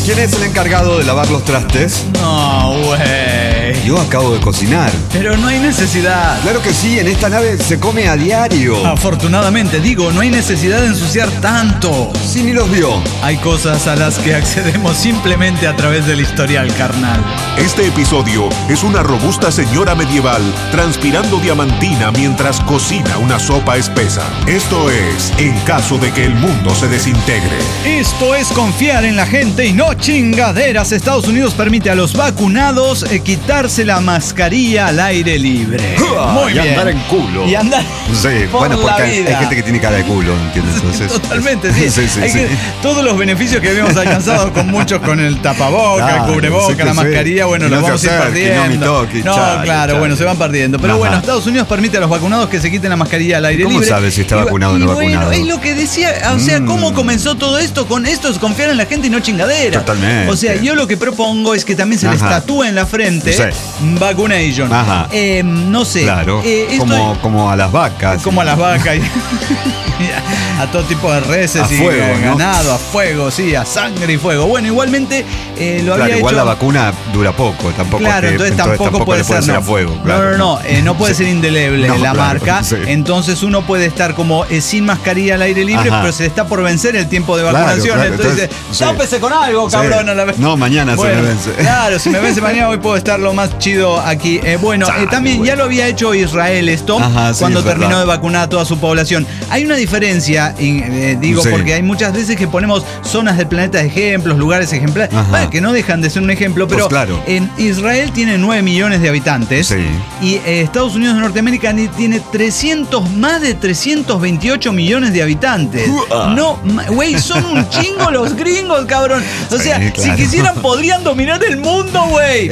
¿Quién es el encargado de lavar los trastes? No, güey. Yo acabo de cocinar. Pero no hay necesidad. Claro que sí, en esta nave se come a diario. Afortunadamente, digo, no hay necesidad de ensuciar tanto. Sí, ni los vio. Hay cosas a las que accedemos simplemente a través del historial carnal. Este episodio es una robusta señora medieval transpirando diamantina mientras cocina una sopa espesa. Esto es En caso de que el mundo se desintegre. Esto es confiar en la gente y no chingaderas. Estados Unidos permite a los vacunados quitarse la mascarilla al aire libre. Muy bien. Y andar en culo. Y andar Sí, por bueno, porque la hay vida. gente que tiene cara de culo, ¿entiendes? Entonces, Totalmente, sí. Sí. Todos los beneficios que habíamos alcanzado con muchos, con el tapaboca, Claro, el cubreboca, sí que la sí. mascarilla, bueno, Y los no vamos se a ir acerque, perdiendo. no me toque, Claro, chale. bueno, se van perdiendo. Pero Ajá. bueno, Estados Unidos permite a los vacunados que se quiten la mascarilla al aire ¿Cómo libre. sabe si está Y vacunado o no bueno, vacunado? es lo que decía, o sea, ¿cómo comenzó todo esto? Con esto es confiar en la gente y no chingadera. Totalmente. O sea, yo lo que propongo es que también se le Ajá. tatúe en la frente Sí. vacunation. Ajá. No sé. Claro, esto- como a las vacas. como a las vacas y a todo tipo de reses A y fuego, ¿no? ganado, a fuego, sí, a sangre y fuego. Bueno, igualmente lo Claro, había igual hecho. la vacuna dura poco, tampoco. Claro, es que- entonces tampoco puede le puede ser a fuego. Claro, no puede ser indeleble No, la claro, marca. sí. Entonces uno puede estar como sin mascarilla al aire libre, Ajá. pero se le está por vencer el tiempo de Claro, vacunación. claro, entonces, entonces, sí. tápese con algo, Sí. cabrón. A la vez. No, mañana se me vence. Claro, si me vence mañana hoy puedo estar lo más chido aquí. También güey. ya lo había hecho Israel esto Ajá, sí, cuando es terminó verdad. de vacunar a toda su población. Hay una diferencia, digo, Sí. porque hay muchas veces que ponemos zonas del planeta de ejemplos, lugares ejemplares, Ajá. que no dejan de ser un ejemplo, pero Pues claro. en Israel tiene 9 millones de habitantes Sí. y Estados Unidos de Norteamérica tiene más de 328 millones de habitantes. No, güey, son un chingo los gringos, cabrón. O Sí, sea, claro. si quisieran podrían dominar el mundo, güey.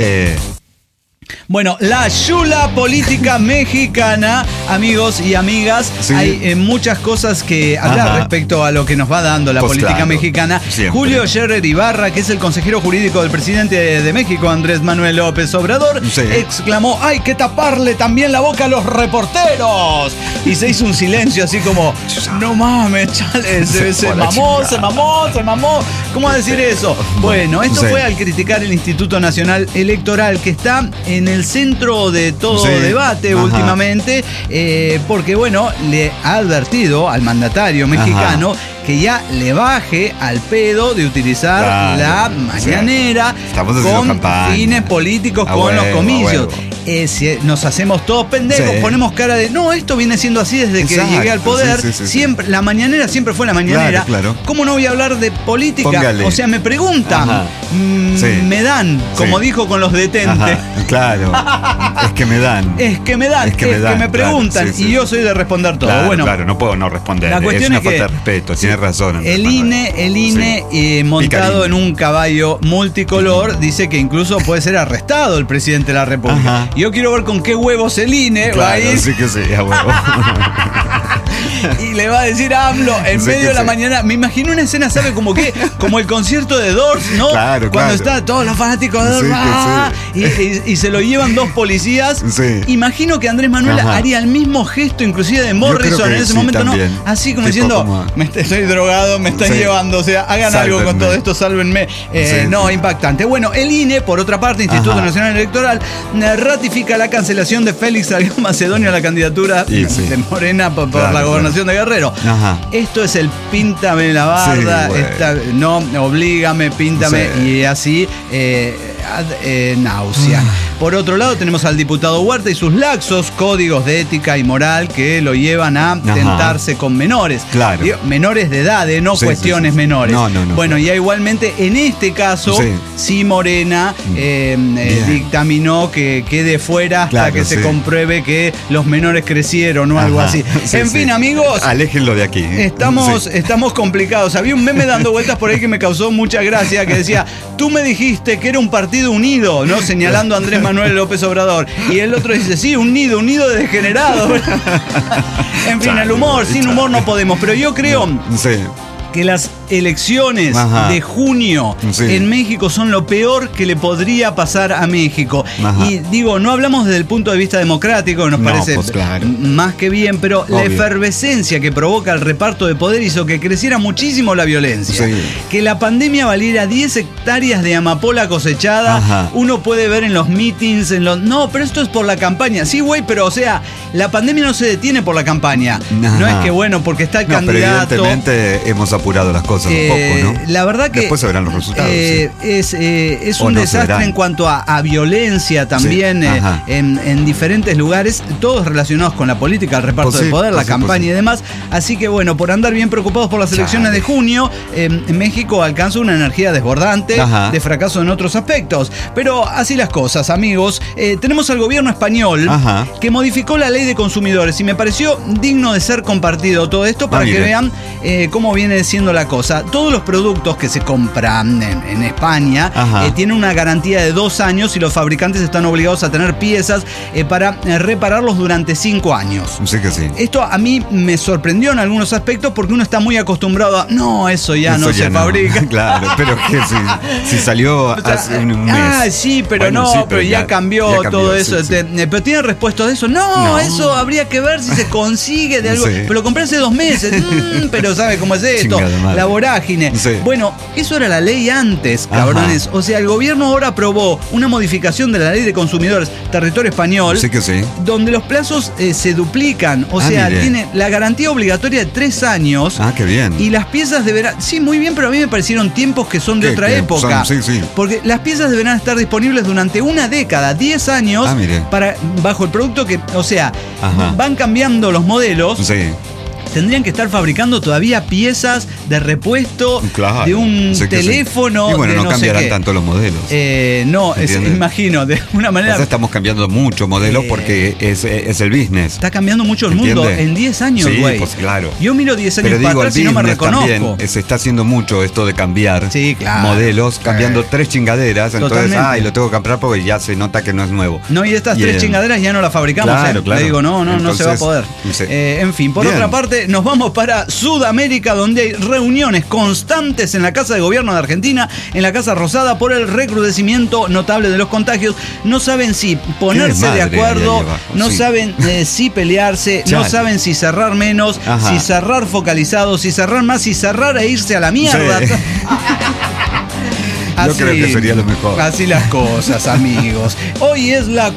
Bueno, la chula política mexicana, amigos y amigas, Sí. hay muchas cosas que hablar Ajá. respecto a lo que nos va dando la Pues política claro, mexicana. siempre. Julio Scherer Ibarra, que es el consejero jurídico del presidente de México, Andrés Manuel López Obrador, Sí. exclamó: ¡hay que taparle también la boca a los reporteros! Y se hizo un silencio así como: no mames, chale, se fue a la mamó, chingada. se mamó. ¿Cómo va a decir eso? Bueno, esto Sí. fue al criticar el Instituto Nacional Electoral, que está en el centro de todo Sí. debate Ajá. últimamente, porque bueno, le ha advertido al mandatario mexicano que ya le baje al pedo de utilizar Claro, la sí. mañanera Estamos haciendo con campaña. fines políticos, A con los huevo, comicios. a huevo. Si nos hacemos todos pendejos, Sí. ponemos cara de no, esto viene siendo así desde que Exacto, llegué al poder. sí. Siempre, la mañanera siempre fue la mañanera. Claro. ¿Cómo no voy a hablar de política? Póngale. O sea, me preguntan, Ajá. Sí. me dan, como Sí. dijo con los detentes. Ajá, claro. Es que me dan. Es que me dan, Es que me dan, me preguntan, claro, sí, sí. y yo soy de responder todo. Claro, bueno, claro, no puedo no responder. la cuestión es una es que falta de respeto, tiene razón. Andrés el Manuel. INE montado Picarín. en un caballo multicolor, dice que incluso puede ser arrestado el presidente de la República. Ajá. Y yo quiero ver con qué huevos el INE va a Claro, ir sí que sí, a huevo. y le va a decir a AMLO en Sí medio que de la sí. mañana. Me imagino una escena, ¿sabe? Como el concierto de Doors, ¿no? Claro, Cuando claro. están todos los fanáticos de Doors, Sí que ¡ah! y se lo llevan dos policías. Sí. Imagino que Andrés Manuel Ajá. haría el mismo gesto, inclusive de Morrison que en ese sí, momento, también. ¿no? Así como Tipo diciendo, como- estoy drogado, me están Sí. llevando, o sea, hagan algo con Sálvenme. todo esto, sálvenme. Sí, No, sí. impactante. Bueno, el INE, por otra parte, Instituto Ajá. Nacional Electoral, ratifica la cancelación de Félix Salgado Macedonio a la candidatura Y sí. de Morena por Claro, la gobernación de Guerrero. Ajá. Esto es el píntame la barda, Sí, güey. no, oblígame, píntame, Sí. y así náusea. Por otro lado, tenemos al diputado Huerta y sus laxos códigos de ética y moral que lo llevan a tentarse con menores. Claro. Digo, menores de edad, no Sí, cuestiones sí, sí. menores. No. Bueno, ya igualmente en este caso, sí Morena dictaminó que quede fuera hasta Claro, que se sí. compruebe que los menores crecieron o algo Ajá. así. Sí, En fin, amigos, aléjenlo de aquí. estamos complicados. Había un meme dando vueltas por ahí que me causó mucha gracia, que decía: tú me dijiste que era un partido unido, ¿no? Señalando a Andrés Manuel López Obrador. Y el otro dice: sí, un nido de degenerados. En fin, el humor, sin humor no podemos. Pero yo creo Sí. que las elecciones de junio en México son lo peor que le podría pasar a México. Y digo, no hablamos desde el punto de vista democrático, nos parece pues, claro, más que bien, pero la efervescencia que provoca el reparto de poder hizo que creciera muchísimo la violencia. Que la pandemia valiera 10 hectáreas de amapola cosechada, uno puede ver en los meetings, no, pero esto es por la campaña. Sí, güey, pero o sea, la pandemia no se detiene por la campaña. No es que bueno, porque está el candidato. Pero evidentemente hemos apurado las cosas un poco, ¿no? La verdad que después se verán los resultados. Es un desastre en cuanto a violencia también en diferentes lugares, todos relacionados con la política, el reparto de poder, la campaña y demás. Así que bueno, por andar bien preocupados por las elecciones de junio, México alcanza una energía desbordante de fracaso en otros aspectos. Pero así las cosas, amigos. Tenemos al gobierno español que modificó la ley de consumidores y me pareció digno de ser compartido todo esto para que vean cómo viene siendo la cosa. Todos los productos que se compran en España tienen una garantía de 2 años y los fabricantes están obligados a tener piezas para repararlos durante 5 años. Sí que sí. Esto a mí me sorprendió en algunos aspectos porque uno está muy acostumbrado a eso ya no se fabrica. Claro, pero que si salió hace un mes. Sí, pero bueno, pero ya cambió todo eso. Pero tiene respuestas de eso. No, eso habría que ver si se consigue de algo. Pero lo compré hace 2 meses. Pero ¿sabe cómo es esto? La vorágine. Bueno, eso era la ley antes, cabrones. O sea, el gobierno ahora aprobó una modificación de la ley de consumidores, territorio español, donde los plazos se duplican. O sea, tiene la garantía obligatoria de 3 años. Qué bien. Y las piezas deberán... Sí, muy bien, pero a mí me parecieron tiempos que son de otra época. Porque las piezas deberán estar disponibles durante una década, 10 años, bajo el producto que... O sea, van cambiando los modelos. Tendrían que estar fabricando todavía piezas de repuesto de un teléfono. Y bueno, no cambiarán tanto los modelos. Imagino, de una manera. Entonces estamos cambiando mucho modelos porque es el business. Está cambiando mucho el mundo en 10 años, güey. Sí, pues claro. Yo miro 10 años para atrás y no me reconozco. También se está haciendo mucho esto de cambiar modelos, cambiando 3 chingaderas. Entonces, lo tengo que comprar porque ya se nota que no es nuevo. No, y estas 3 chingaderas ya no las fabricamos. Claro. Le digo, no se va a poder. En fin, por otra parte, nos vamos para Sudamérica, donde hay reuniones constantes en la Casa de Gobierno de Argentina, en la Casa Rosada, por el recrudecimiento notable de los contagios. No saben si ponerse de acuerdo, no saben si pelearse, no saben si cerrar menos, si cerrar focalizado, si cerrar más, si cerrar e irse a la mierda. Yo creo que sería lo mejor. Así las cosas, amigos. Hoy es la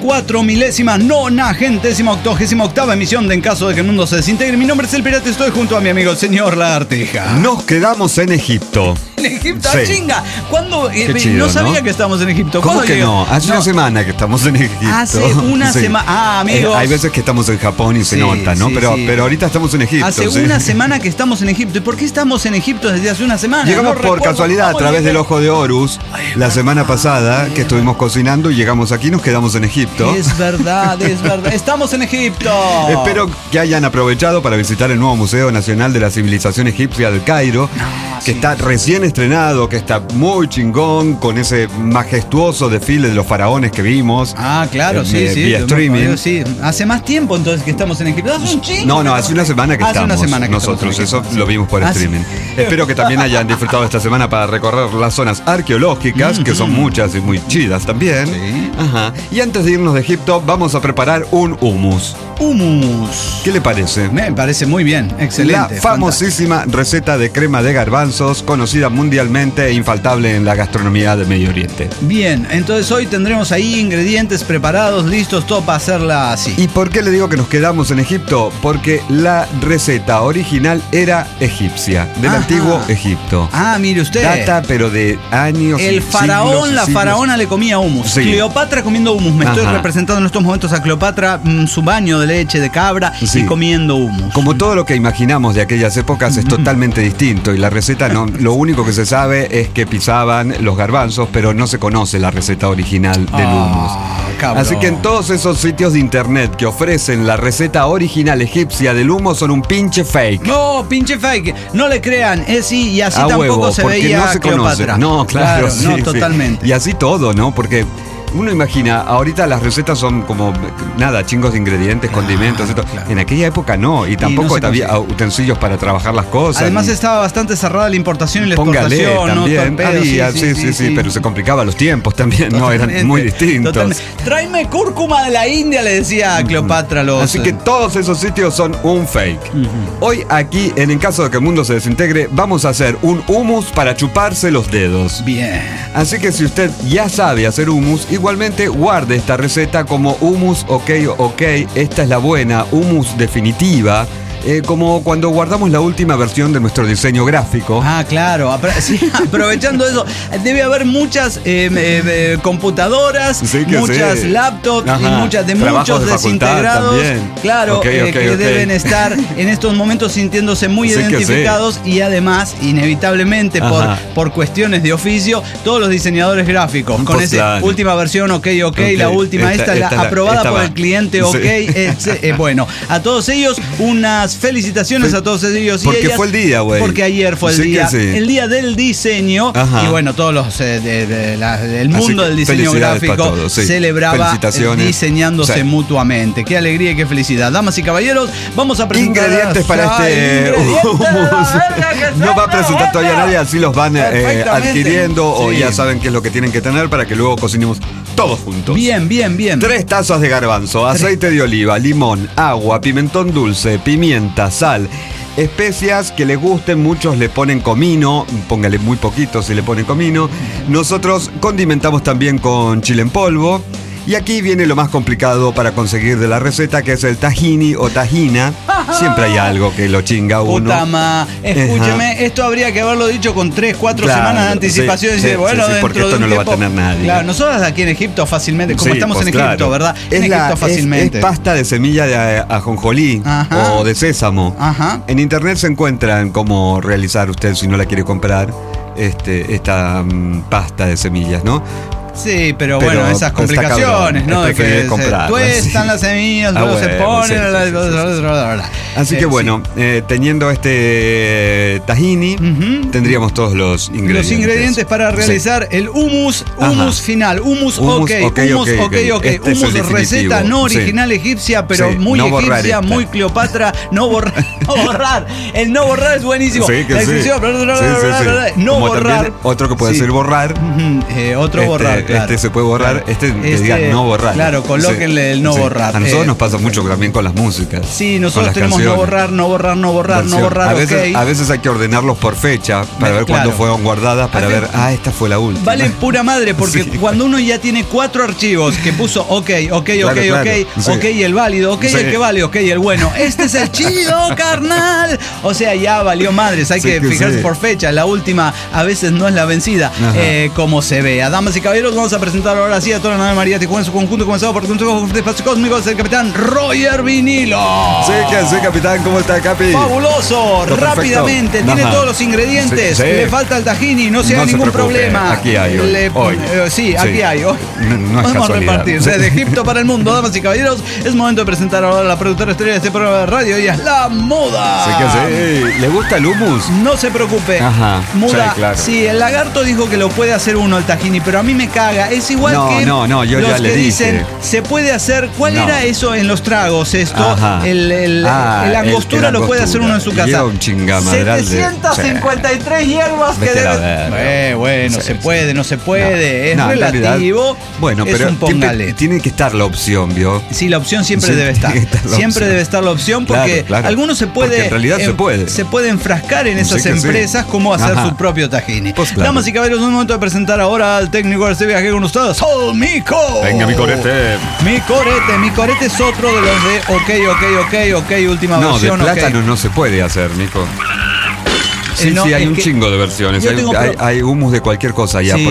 4.998ª emisión de En Caso de que el Mundo se Desintegre. Mi nombre es El Pirata, estoy junto a mi amigo el señor Lagartija. Nos quedamos en Egipto. ¿En Egipto? ¡Chinga! ¿Cuándo? No sabía que estábamos en Egipto. ¿Cómo que no? Hace una semana que estamos en Egipto. Hace una semana. Amigos. Hay veces que estamos en Japón y se nota, ¿no? Pero ahorita estamos en Egipto. Hace una semana que estamos en Egipto. ¿Y por qué estamos en Egipto desde hace una semana? Llegamos por casualidad a través del Ojo de Horus. La semana pasada que estuvimos cocinando y llegamos aquí, nos quedamos en Egipto. Es verdad. Estamos en Egipto. Espero que hayan aprovechado para visitar el nuevo Museo Nacional de la Civilización Egipcia del Cairo, que está recién estrenado, que está muy chingón, con ese majestuoso desfile de los faraones que vimos. Claro, vía streaming. Hace más tiempo entonces que estamos en Egipto. Hace un chingo. No, hace una semana que estamos nosotros. Eso lo vimos por streaming. Espero que también hayan disfrutado esta semana para recorrer las zonas arqueológicas, que son muchas y muy chidas también. Y antes de irnos de Egipto, vamos a preparar un hummus. ¿Qué le parece? Me parece muy bien, excelente. La famosísima receta de crema de garbanzos, conocida mundialmente e infaltable en la gastronomía del Medio Oriente. Bien, entonces hoy tendremos ahí ingredientes preparados, listos, todo para hacerla así. ¿Y por qué le digo que nos quedamos en Egipto? Porque la receta original era egipcia, del antiguo Egipto. Mire usted. Data, pero de años. La faraona le comía hummus. Cleopatra comiendo hummus. Me estoy representando en estos momentos a Cleopatra, su baño de leche de cabra y comiendo hummus. Como todo lo que imaginamos de aquellas épocas es totalmente distinto y la receta no, lo único que se sabe es que pisaban los garbanzos, pero no se conoce la receta original del hummus. Así que en todos esos sitios de internet que ofrecen la receta original egipcia del hummus son un pinche fake. No, pinche fake. No le crean, y así tampoco se veía no se Cleopatra. Conoce. No, claro, totalmente. Y así todo, ¿no? Porque uno imagina, ahorita las recetas son como nada, chingos de ingredientes, condimentos, esto. Claro. En aquella época no, y tampoco había utensilios para trabajar las cosas. Además estaba bastante cerrada la importación y la Póngale, exportación, también, ¿no? había, sí, pero se complicaban los tiempos también, Totalmente, no, eran muy distintos. Totalmente. Tráeme cúrcuma de la India, le decía a Cleopatra a los... Así que todos esos sitios son un fake. Hoy aquí, en caso de que el mundo se desintegre, vamos a hacer un hummus para chuparse los dedos. Bien. Así que si usted ya sabe hacer hummus, igualmente guarde esta receta como hummus ok, esta es la buena, hummus definitiva. Como cuando guardamos la última versión de nuestro diseño gráfico. Ah, claro. Sí, aprovechando eso, debe haber muchas computadoras, muchas laptops y muchos desintegrados. Claro, que deben estar en estos momentos sintiéndose muy identificados y además, inevitablemente, por cuestiones de oficio, todos los diseñadores gráficos. Con esa última versión, ok, la última, esta aprobada por el cliente, ok. Bueno, a todos ellos, unas felicitaciones a todos ellos. Porque fue el día, güey. Porque ayer fue el día. El día del diseño. Y bueno, todos los el mundo del diseño gráfico celebraba diseñándose mutuamente. Qué alegría y qué felicidad. Damas y caballeros, vamos a presentar ingredientes para este hummus. No va a presentar todavía nadie, así los van adquiriendo o ya saben qué es lo que tienen que tener para que luego cocinemos todos juntos. Bien. 3 tazas de garbanzo, aceite de oliva, limón, agua, pimentón dulce, pimienta, sal, especias que les gusten. Muchos le ponen comino, póngale muy poquito si le ponen comino. Nosotros condimentamos también con chile en polvo. Y aquí viene lo más complicado para conseguir de la receta, que es el tahini o tajina. Siempre hay algo que lo chinga uno. Putama, escúcheme, esto habría que haberlo dicho con 3-4 semanas de anticipación. Porque esto no lo va a tener nadie. Claro, nosotros aquí en Egipto fácilmente, como estamos en Egipto, ¿verdad? En Egipto fácilmente. Es pasta de semilla de ajonjolí o de sésamo. En internet se encuentran cómo realizar usted, si no la quiere comprar, esta pasta de semillas, ¿no? Sí, pero bueno, esas complicaciones, ¿no? De que se tuestan las semillas, luego se ponen... Así que bueno, teniendo este tahini, tendríamos todos los ingredientes. Los ingredientes para realizar el hummus final. Hummus ok. Hummus receta no original egipcia, pero muy egipcia, muy Cleopatra. No borrar. El no borrar es buenísimo. La expresión, no borrar. Otro que puede ser borrar. Otro borrar. Claro. Se puede borrar, que diga no borrar. Claro, colóquenle el no borrar. A nosotros nos pasa mucho también con las músicas. Sí, nosotros tenemos canciones. no borrar. A veces hay que ordenarlos por fecha para ver cuándo fueron guardadas, para ver, esta fue la última. Vale pura madre, porque cuando uno ya tiene 4 archivos que puso ok, el válido, el que vale, el bueno, este es el chido, carnal. O sea, ya valió madres, hay que fijarse por fecha. La última a veces no es la vencida, como se vea. Damas y caballeros, vamos a presentar ahora sí a toda la nave María Tijuana en su conjunto, comenzado por el Consejo de Espacio Cósmico, es el capitán Roger Vinilo. Sí, capitán, ¿cómo está, Capi? Fabuloso, rápidamente, tiene todos los ingredientes, le falta el tahini, no se haga ningún problema. Aquí hay hoy. Aquí hay hoy. No es podemos casualidad. repartir desde Egipto para el mundo, damas y caballeros. Es momento de presentar ahora a la productora estrella de este programa de radio, ella es la Muda. Sí. ¿Le gusta el hummus? No se preocupe. Muda, sí, el lagarto dijo que lo puede hacer uno el tahini, pero a mí me caga. Es igual que yo los ya le que dije. dicen, se puede hacer. ¿Cuál era eso en los tragos? Esto, el angostura lo puede hacer uno en su casa. Un chingamadral 753 hierbas que deben. Bueno, se puede, no se puede. Es relativo. Bueno, pero tiene que estar la opción, ¿vio? Sí, la opción siempre debe estar. Siempre debe estar la opción porque algunos se puede. Porque en realidad se puede enfrascar en esas empresas como hacer su propio tahini. Damas y caballeros, un momento de presentar ahora al técnico de este viaje con ustedes, ¡Sol Mico! Venga, mi corete. Mi corete es otro de los de ok, última versión. No, de plátano no se puede hacer, Mico. Sí, hay un chingo de versiones. Hay hummus de cualquier cosa ya.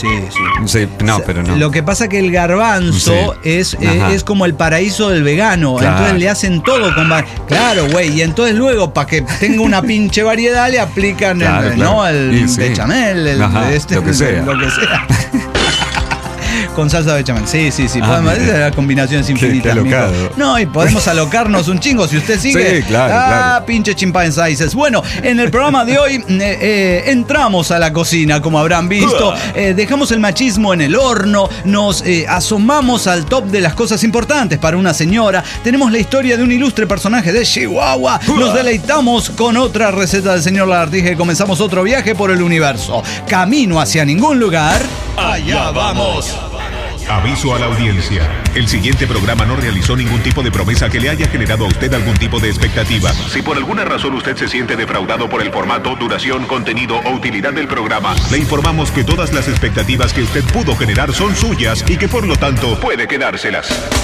Pero no. Lo que pasa que el garbanzo es como el paraíso del vegano. Claro. Entonces le hacen todo con... Claro, güey. Y entonces luego, para que tenga una pinche variedad, le aplican el bechamel, lo que sea. Con salsa bechamel. Sí. Podemos, esa es la combinación infinita. No, y podemos alocarnos un chingo si usted sigue. Sí, claro. Pinche chimpanzés. Bueno, en el programa de hoy entramos a la cocina, como habrán visto. Dejamos el machismo en el horno. Nos asomamos al top de las cosas importantes para una señora. Tenemos la historia de un ilustre personaje de Chihuahua. Nos deleitamos con otra receta del señor Lagartija y comenzamos otro viaje por el universo. Camino hacia ningún lugar. Allá vamos. Aviso a la audiencia. El siguiente programa no realizó ningún tipo de promesa que le haya generado a usted algún tipo de expectativa. Si por alguna razón usted se siente defraudado por el formato, duración, contenido o utilidad del programa, le informamos que todas las expectativas que usted pudo generar son suyas y que por lo tanto puede quedárselas.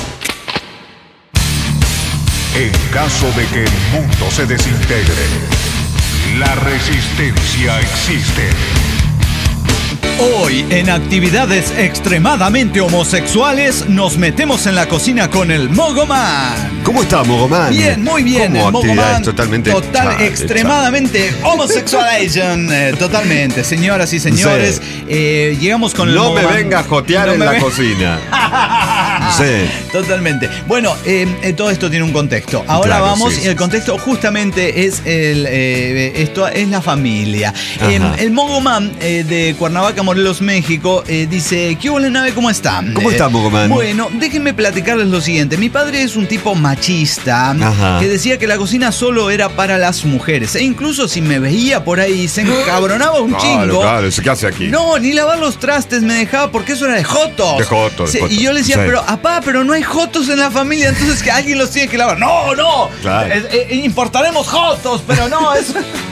En caso de que el mundo se desintegre, la resistencia existe. Hoy, en actividades extremadamente homosexuales, nos metemos en la cocina con el Mogoman. ¿Cómo está, Mogoman? Bien, muy bien. ¿Cómo el actividades Mogoman extremadamente homosexualization. Totalmente, señoras y señores. Sí. Llegamos con el Mogoman. No me venga a jotear en la cocina. Sí. Totalmente. Bueno, todo esto tiene un contexto. Ahora vamos, y el contexto justamente es esto es la familia. El Mogoman de Cuernavaca, Morelos, México, dice: ¿qué hola, nave? ¿Cómo están? ¿Cómo está, Mogoman? Bueno, déjenme platicarles lo siguiente. Mi padre es un tipo machista que decía que la cocina solo era para las mujeres. E incluso si me veía por ahí, se encabronaba un chingo. Claro, ¿qué hace aquí? No, ni lavar los trastes me dejaba porque eso era de jotos. De jotos. Y yo le decía, pero no hay jotos en la familia, entonces que alguien los tiene que lavar. No. Claro. Importaremos jotos, pero no, es...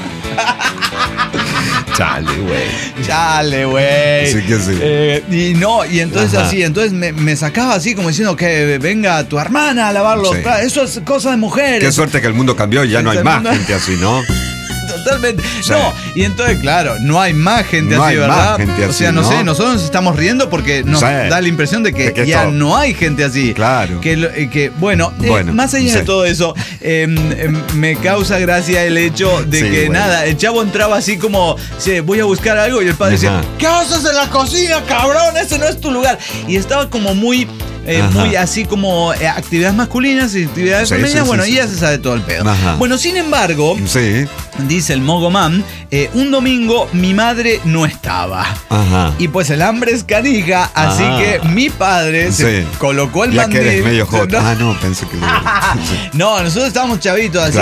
Chale, güey. Sí que sí. Y entonces así, entonces me sacaba así como diciendo que venga tu hermana a lavar los platos. Eso es cosa de mujeres. Qué suerte que el mundo cambió y ya no hay más gente así, ¿no? Totalmente. Sí. No, y entonces, claro, no hay más gente así, ¿verdad? Gente o sea, así, no sé, nosotros nos estamos riendo porque nos da la impresión de que ya no hay gente así. Claro. Bueno, más allá de todo eso, me causa gracia el hecho de que nada, el chavo entraba así como, voy a buscar algo, y el padre decía, ¿qué haces en la cocina, cabrón? Ese no es tu lugar. Y estaba como muy así como actividades masculinas y actividades femeninas. Bueno, ya se sabe todo el pedo. Bueno, sin embargo, dice el Mogoman, un domingo mi madre no estaba. Y pues el hambre es canija, así que mi padre se colocó el mandil. Ya que eres medio hot. No, pensé que... No, nosotros estábamos chavitos, así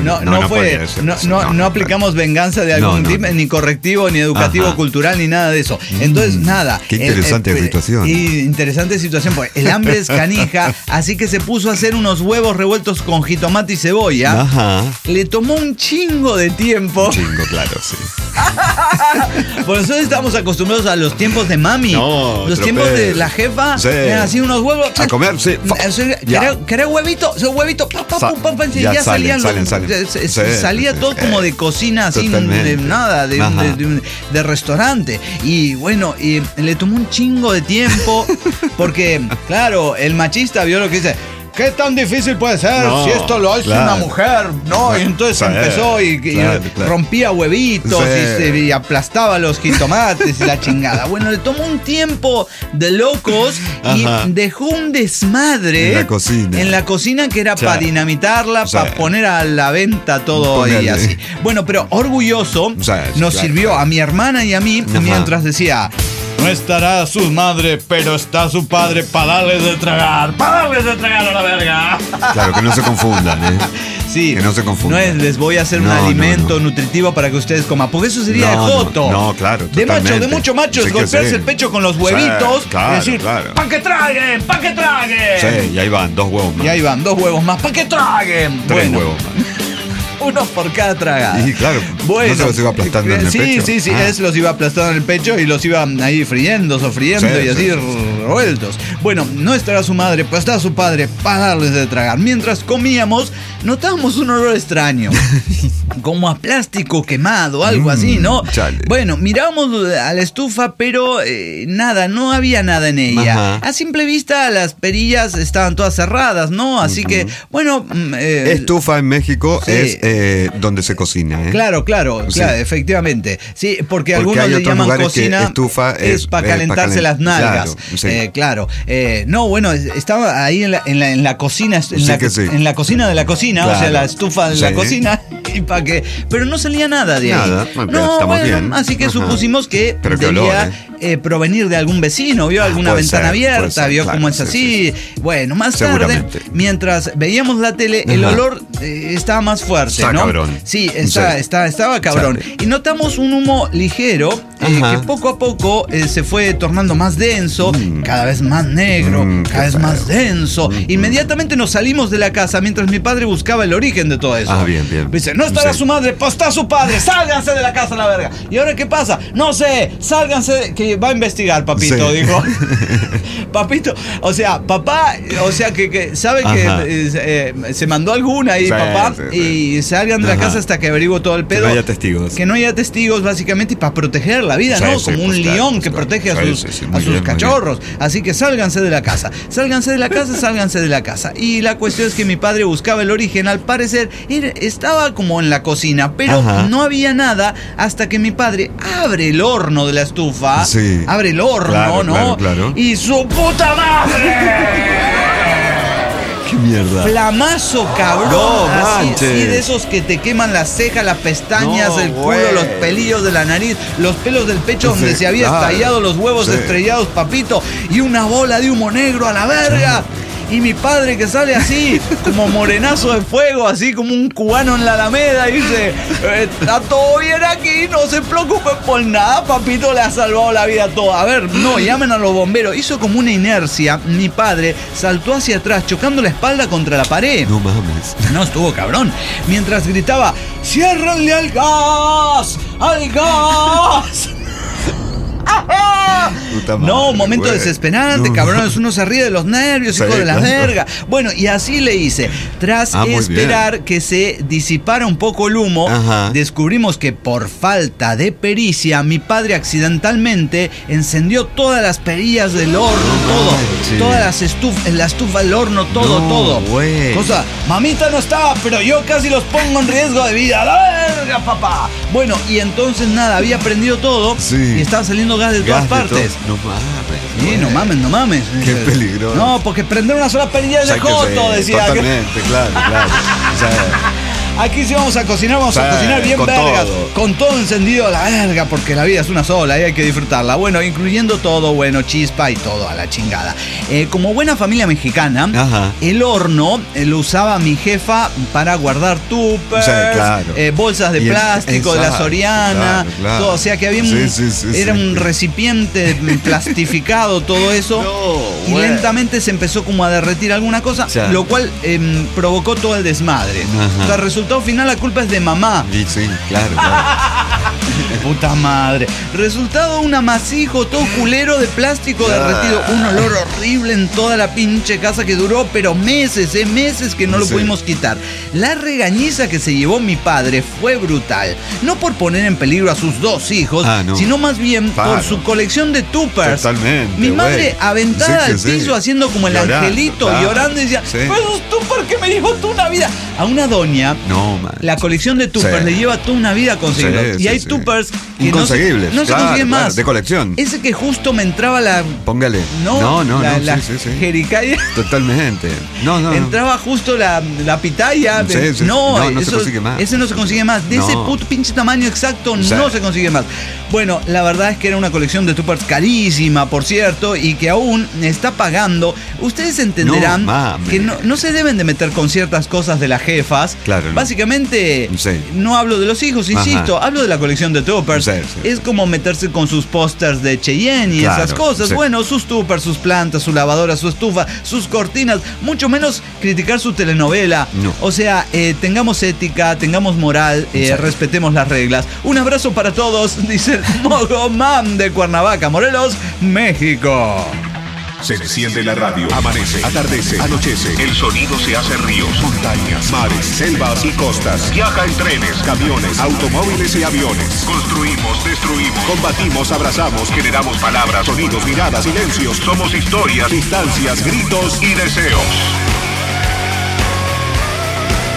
no aplicamos venganza de algún tipo, ni correctivo, ni educativo, cultural, ni nada de eso. Entonces, nada. Qué interesante situación. Interesante situación, porque el hambre es canija, así que se puso a hacer unos huevos revueltos con jitomate y cebolla. Le tomó un chingo de tiempo. Claro, sí. Por eso estamos acostumbrados a los tiempos de mami. Los tiempos de la jefa. Eran así unos huevos. A comer, sí. ¿Querés huevito? Ya salían. Salía todo como de cocina, así, de nada, de restaurante. Y bueno, le tomó un chingo de tiempo. Porque, claro, el machista vio lo que dice. ¿Qué tan difícil puede ser si esto lo hace una mujer? No, y entonces empezó y rompía huevitos y aplastaba los jitomates y la chingada. Bueno, le tomó un tiempo de locos y dejó un desmadre en la cocina que era para dinamitarla, para poner a la venta todo y así. Bueno, pero orgulloso nos sirvió a mi hermana y a mí mientras decía... No estará su madre, pero está su padre para darles de tragar. ¡Para darles de tragar a la verga! Claro, que no se confundan, Sí. Que no se confundan. No es, les voy a hacer un alimento nutritivo para que ustedes coman. Porque eso sería de joto. No, claro, totalmente. De mucho macho, es golpearse el pecho con los huevitos. Claro, y decir, ¡pa' que traguen! ¡Pa' que traguen! Sí, y ahí van, 2 huevos más. ¡Pa' que traguen! 3 huevos más. Uno por cada tragada. Y claro, no se los iba aplastando en el pecho. Sí, eso los iba aplastando en el pecho y los iba ahí sofriendo y así revueltos. Bueno, no estará su madre, pues estaba su padre para darles de tragar. Mientras comíamos, notábamos un olor extraño. Como a plástico quemado, algo así, ¿no? Chale. Bueno, mirábamos a la estufa, pero no había nada en ella. A simple vista, las perillas estaban todas cerradas, ¿no? Así que, bueno... estufa en México es donde se cocina. Claro, efectivamente. Sí, porque algunos le llaman cocina, estufa es para calentarse las nalgas. Claro. No, bueno, estaba ahí en la cocina, en la cocina de la cocina, claro. O sea, la estufa de la cocina, y para que, pero no salía nada de ahí. No, estamos bien. Así que supusimos que debía provenir de algún vecino, vio alguna ventana abierta, vio cómo es así. Bueno, más tarde, mientras veíamos la tele, el olor estaba más fuerte, está, ¿no? Cabrón. Sí, estaba cabrón. Y notamos un humo ligero que poco a poco se fue tornando más denso, cada vez más negro, cada vez más denso. Inmediatamente nos salimos de la casa mientras mi padre buscaba el origen de todo eso. Bien. Dice, no estará su madre, pues está su padre, sálganse de la casa, la verga. ¿Y ahora qué pasa? No sé, sálganse, que va a investigar, papito, dijo. Papito, o sea, papá, que sabe que se mandó alguna ahí, papá, y salgan de la casa hasta que averiguo todo el pedo. Que no haya testigos. Que no haya testigos, básicamente, y para proteger la vida, ¿no? Como un león que protege a sus cachorros. Así que sálganse de la casa. Sálganse de la casa. Y la cuestión es que mi padre buscaba el origen. Al parecer, estaba como en la cocina, pero no había nada hasta que mi padre abre el horno de la estufa. Sí. Abre el horno, ¿no? Claro. Y su puta madre. ¡Qué mierda! Flamazo, cabrón. No, así de esos que te queman las cejas, las pestañas, el culo, los pelillos de la nariz, los pelos del pecho donde se había estallado los huevos estrellados, papito, y una bola de humo negro a la verga. Y mi padre que sale así, como morenazo de fuego, así como un cubano en la Alameda, y dice, está todo bien aquí, no se preocupen por nada, papito le ha salvado la vida a todos. A ver, no, llamen a los bomberos. Hizo como una inercia, mi padre saltó hacia atrás, chocando la espalda contra la pared. No mames. No, estuvo cabrón. Mientras gritaba, ¡ciérrenle al gas! ¡Al gas! No, un momento desesperante, cabrones. Uno se ríe de los nervios, hijo de la verga. Bueno, y así le hice. Tras esperar que se disipara un poco el humo, descubrimos que por falta de pericia, mi padre accidentalmente encendió todas las perillas del horno, todas la estufa del horno, todo. Cosa, mamita no estaba, pero yo casi los pongo en riesgo de vida. ¡La verga, papá! Bueno, y entonces nada, había prendido todo y estaba saliendo gas de todas partes. No mames. Sí, no mames. Qué peligroso. No, porque prender una sola perilla es de joto, decía. Totalmente, claro. O sea, aquí sí vamos a cocinar bien con vergas, todo. con todo encendido a la verga, porque la vida es una sola y hay que disfrutarla. Bueno, incluyendo todo, chispa y todo a la chingada. Como buena familia mexicana, el horno lo usaba mi jefa para guardar tuppers, bolsas de plástico de la Soriana, todo, o sea que había era un recipiente plastificado, todo eso, y lentamente se empezó como a derretir alguna cosa, lo cual provocó todo el desmadre. O sea, resultado final, la culpa es de mamá. Sí, claro. Puta madre. Resultado, un amasijo todo culero de plástico derretido. Un olor horrible en toda la pinche casa que duró, pero meses que no lo pudimos quitar. La regañiza que se llevó mi padre fue brutal. No por poner en peligro a sus dos hijos, sino más bien por su colección de tuppers. Totalmente. Mi madre aventada al piso haciendo como el angelito, llorando y decía, pero esos tuppers que me llevó toda una vida. A una doña, la colección de tuppers le lleva toda una vida conseguirlos. Y hay tuppers que inconseguibles, no se consiguen más. De colección. Ese que justo me entraba la... Póngale. La jericaya. Totalmente. Entraba justo la pitaya. No se consigue más. Ese no se consigue más. De ese puto pinche tamaño exacto no se consigue más. Bueno, la verdad es que era una colección de tuppers carísima, por cierto, y que aún está pagando. Ustedes entenderán que no se deben de meter con ciertas cosas de las jefas. Claro. Básicamente, no hablo de los hijos, insisto, hablo de la colección de tuppers. Es como meterse con sus pósters de Cheyenne y esas cosas. Bueno, sus tuppers, sus plantas, su lavadora, su estufa, sus cortinas, mucho menos criticar su telenovela. O sea, tengamos ética, tengamos moral, respetemos las reglas. Un abrazo para todos, dice el Mogomam de Cuernavaca, Morelos, México. Se enciende la radio, amanece, atardece, anochece. El sonido se hace ríos, montañas, mares, selvas y costas. Viaja en trenes, camiones, automóviles y aviones. Construimos, destruimos, combatimos, abrazamos, generamos palabras, sonidos, miradas, silencios. Somos historias, distancias, gritos y deseos.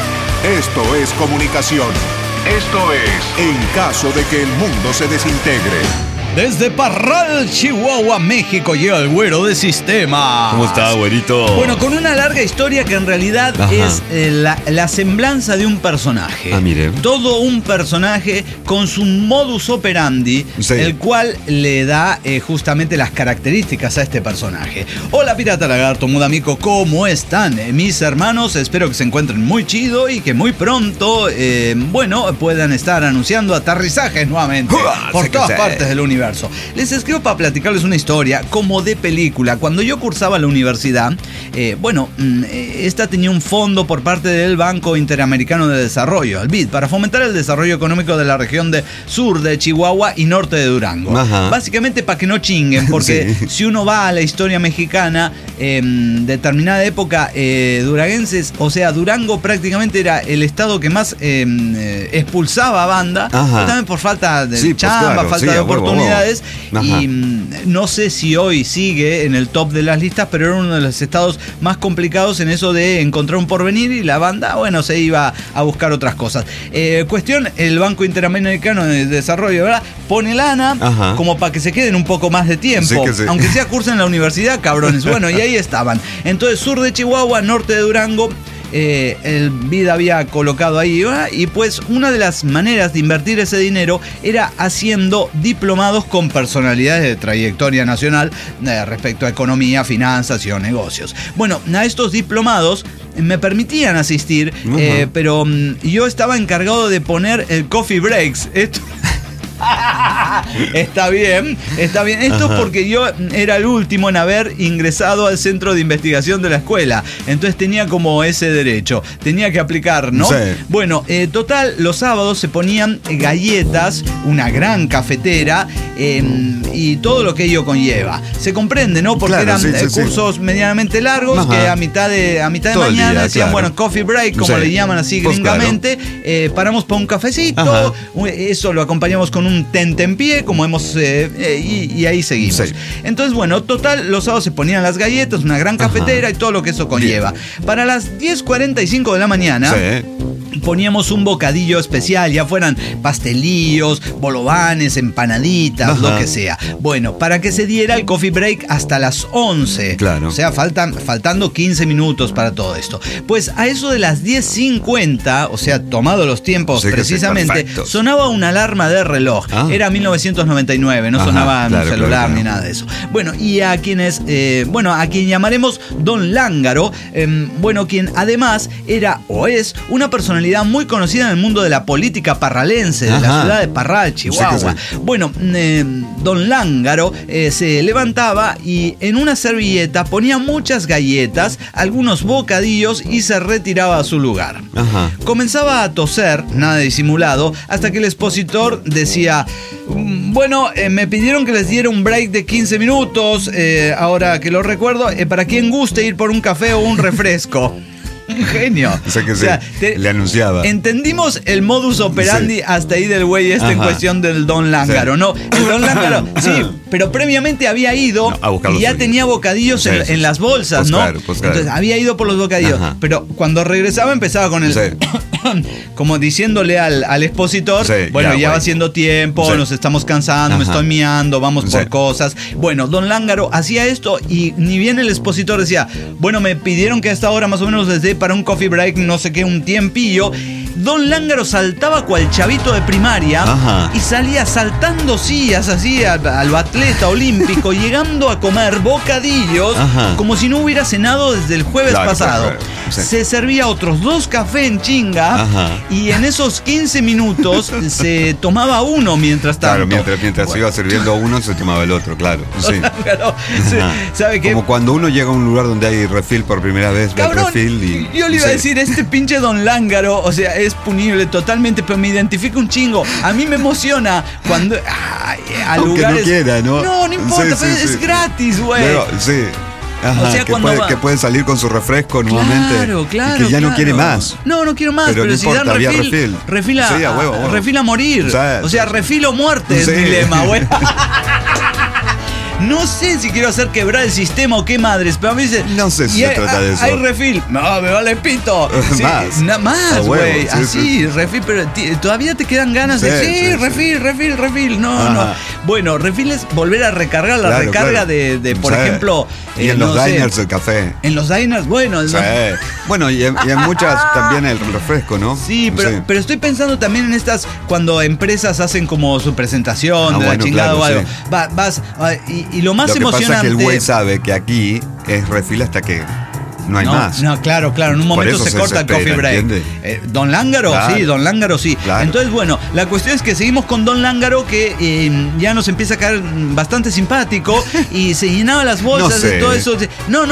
Esto es comunicación. Esto es En caso de que el mundo se desintegre. Desde Parral, Chihuahua, México, llega el güero de Sistemas. ¿Cómo está, güerito? Bueno, con una larga historia que en realidad es la semblanza de un personaje. Mire. Todo un personaje con su modus operandi, el cual le da justamente las características a este personaje. Hola, Pirata Lagarto, Mudamico, ¿cómo están? Mis hermanos, espero que se encuentren muy chido y que muy pronto, puedan estar anunciando aterrizajes nuevamente por todas partes del universo. Les escribo para platicarles una historia como de película. Cuando yo cursaba la universidad, esta tenía un fondo por parte del Banco Interamericano de Desarrollo, el BID, para fomentar el desarrollo económico de la región sur de Chihuahua y norte de Durango. Básicamente para que no chinguen, porque si uno va a la historia mexicana, determinada época, duranguenses, o sea, Durango prácticamente era el estado que más expulsaba a banda, también por falta de chamba, falta de oportunidades. Y no sé si hoy sigue en el top de las listas, pero era uno de los estados más complicados en eso de encontrar un porvenir, y la banda, se iba a buscar otras cosas. Cuestión, el Banco Interamericano de Desarrollo, ¿verdad?, pone lana como para que se queden un poco más de tiempo, aunque sea cursen en la universidad, cabrones. Bueno, y ahí estaban. Entonces, sur de Chihuahua, norte de Durango, el BID había colocado ahí, y pues una de las maneras de invertir ese dinero era haciendo diplomados con personalidades de trayectoria nacional respecto a economía, finanzas y o negocios. Bueno, a estos diplomados me permitían asistir, pero yo estaba encargado de poner el coffee breaks. Está bien. Esto es porque yo era el último en haber ingresado al centro de investigación de la escuela. Entonces tenía como ese derecho. Tenía que aplicar, ¿no? Sí. Bueno, total, los sábados se ponían galletas, una gran cafetera y todo lo que ello conlleva. Se comprende, ¿no? Porque eran cursos medianamente largos que a mitad de mañana decían, coffee break, como le llaman así gringamente. Paramos para un cafecito. Eso lo acompañamos con un tentempié, como hemos y ahí seguimos. Entonces, total, los sábados se ponían las galletas, una gran cafetera y todo lo que eso conlleva. Para las 10:45 de la mañana poníamos un bocadillo especial, ya fueran pastelillos, bolovanes, empanaditas, lo que sea. Bueno, para que se diera el coffee break hasta las 11. Claro. O sea, faltando 15 minutos para todo esto. Pues a eso de las 10:50, o sea, tomado los tiempos precisamente, sonaba una alarma de reloj. Era 1999, no sonaba un celular ni nada de eso. Bueno, y a quienes, a quien llamaremos Don Lángaro, quien además era o es una personalidad muy conocida en el mundo de la política parralense, de la ciudad de Parral, Chihuahua. Bueno, Don Lángaro se levantaba y en una servilleta ponía muchas galletas, algunos bocadillos y se retiraba a su lugar. Comenzaba a toser, nada disimulado, hasta que el expositor decía: me pidieron que les diera un break de 15 minutos, ahora que lo recuerdo, para quien guste ir por un café o un refresco. Un genio. Le anunciaba. Entendimos el modus operandi hasta ahí del güey en cuestión del Don Lángaro, ¿no? El Don Lángaro, pero previamente había ido y ya tenía bocadillos en las bolsas, ¿no? Entonces había ido por los bocadillos, pero cuando regresaba empezaba con el... como diciéndole al expositor, ya va siendo tiempo, nos estamos cansando, me estoy miando, vamos por cosas. Bueno, Don Lángaro hacía esto y ni bien el expositor decía, me pidieron que a esta hora más o menos les dé para un coffee break, no sé qué, un tiempillo. Don Lángaro saltaba cual chavito de primaria y salía saltando sillas así a lo atleta olímpico, llegando a comer bocadillos como si no hubiera cenado desde el jueves pasado. Se servía otros 2 cafés en chinga y en esos 15 minutos se tomaba uno mientras tanto. Claro, mientras iba sirviendo uno se tomaba el otro, claro. ¿Sabe qué? Como cuando uno llega a un lugar donde hay refill por primera vez, cabrón, yo le iba a decir, este pinche Don Lángaro, o sea, es punible totalmente, pero me identifica un chingo. A mí me emociona cuando a aunque lugares... no quiera, ¿no? No importa, es gratis, güey. Sí. O sea, que puede salir con su refresco nuevamente. Claro, y que ya no quiere más. No quiero más, pero no si importa, dan refil a morir. O sea, refil o muerte es mi lema, güey. no sé si quiero hacer quebrar el sistema o qué madres, pero a mí dice, no sé si se trata de eso. Hay refill. No, me vale pito. Sí, más, güey. Así, refill, pero todavía te quedan ganas de refill. No. Bueno, refill es volver a recargar la recarga de por ejemplo. Y en los diners el café. En los diners, bueno. Bueno, y en muchas también el refresco, ¿no? Sí, pero estoy pensando también en estas, cuando empresas hacen como su presentación de la chingada o algo. Sí. Vas, y lo más emocionante. Lo que pasa es que el güey sabe que aquí es refill hasta que no hay más. No, claro. En un momento se corta el coffee break. Don Lángaro, claro. Sí, Don Lángaro, sí. Claro. Entonces, bueno, la cuestión es que seguimos con Don Lángaro, que ya nos empieza a caer bastante simpático y se llenaba las bolsas de todo eso. No,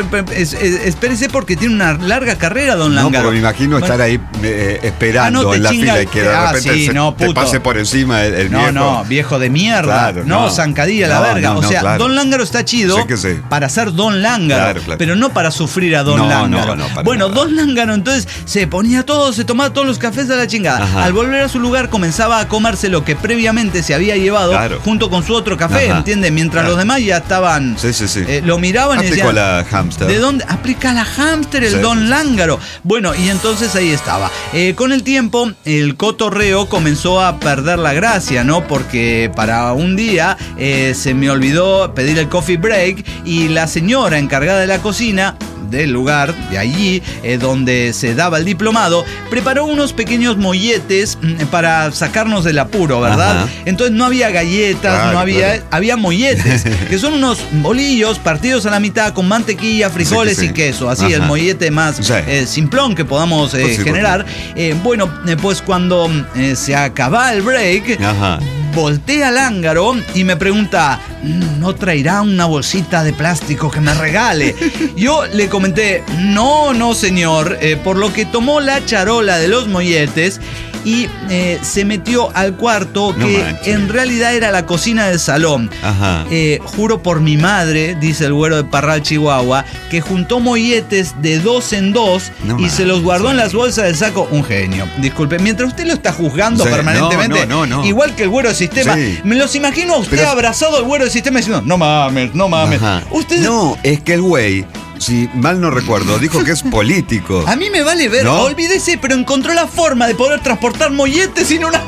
espérese porque tiene una larga carrera, Don Lángaro. No, pero me imagino estar ahí esperando en la fila y que de repente te pase por encima el viejo. No, viejo de mierda. Claro, zancadilla la verga. O sea, claro. Don Lángaro está chido para ser Don Lángaro, pero no para sufrir a Don Lángaro. Bueno, Don Lángaro entonces se ponía todo, se tomaba todos los cafés a la chingada. Ajá. Al volver a su lugar comenzaba a comerse lo que previamente se había llevado junto con su otro café, ¿entiendes? Mientras los demás ya estaban, lo miraban y decían, la hámster. ¿De dónde? Aplica la hámster el Don Lángaro. Bueno, y entonces ahí estaba. Con el tiempo, el cotorreo comenzó a perder la gracia, ¿no? Porque para un día se me olvidó pedir el coffee break y la señora encargada de la cocina del lugar, de allí donde se daba el diplomado, preparó unos pequeños molletes para sacarnos del apuro, ¿verdad? Ajá. Entonces no había galletas, había molletes, que son unos bolillos partidos a la mitad con mantequilla, frijoles y queso, así. Ajá. El mollete más simplón que podamos generar. Bueno, pues cuando se acaba el break, voltea Lángaro y me pregunta, ¿no traerá una bolsita de plástico que me regale? Yo le comenté, no señor, por lo que tomó la charola de los molletes y se metió al cuarto que en realidad era la cocina del salón. Ajá. Juro por mi madre, dice el güero de Parral, Chihuahua, que juntó molletes de 2 en 2 y se los guardó en las bolsas del saco. Un genio. Disculpe, mientras usted lo está juzgando permanentemente, igual que el güero del sistema, me los imagino a usted abrazado al güero del sistema diciendo, no mames. Usted... No, es que el güey, si mal no recuerdo, dijo que es político. A mí me vale ver, olvídese, pero encontró la forma de poder transportar molletes sin una...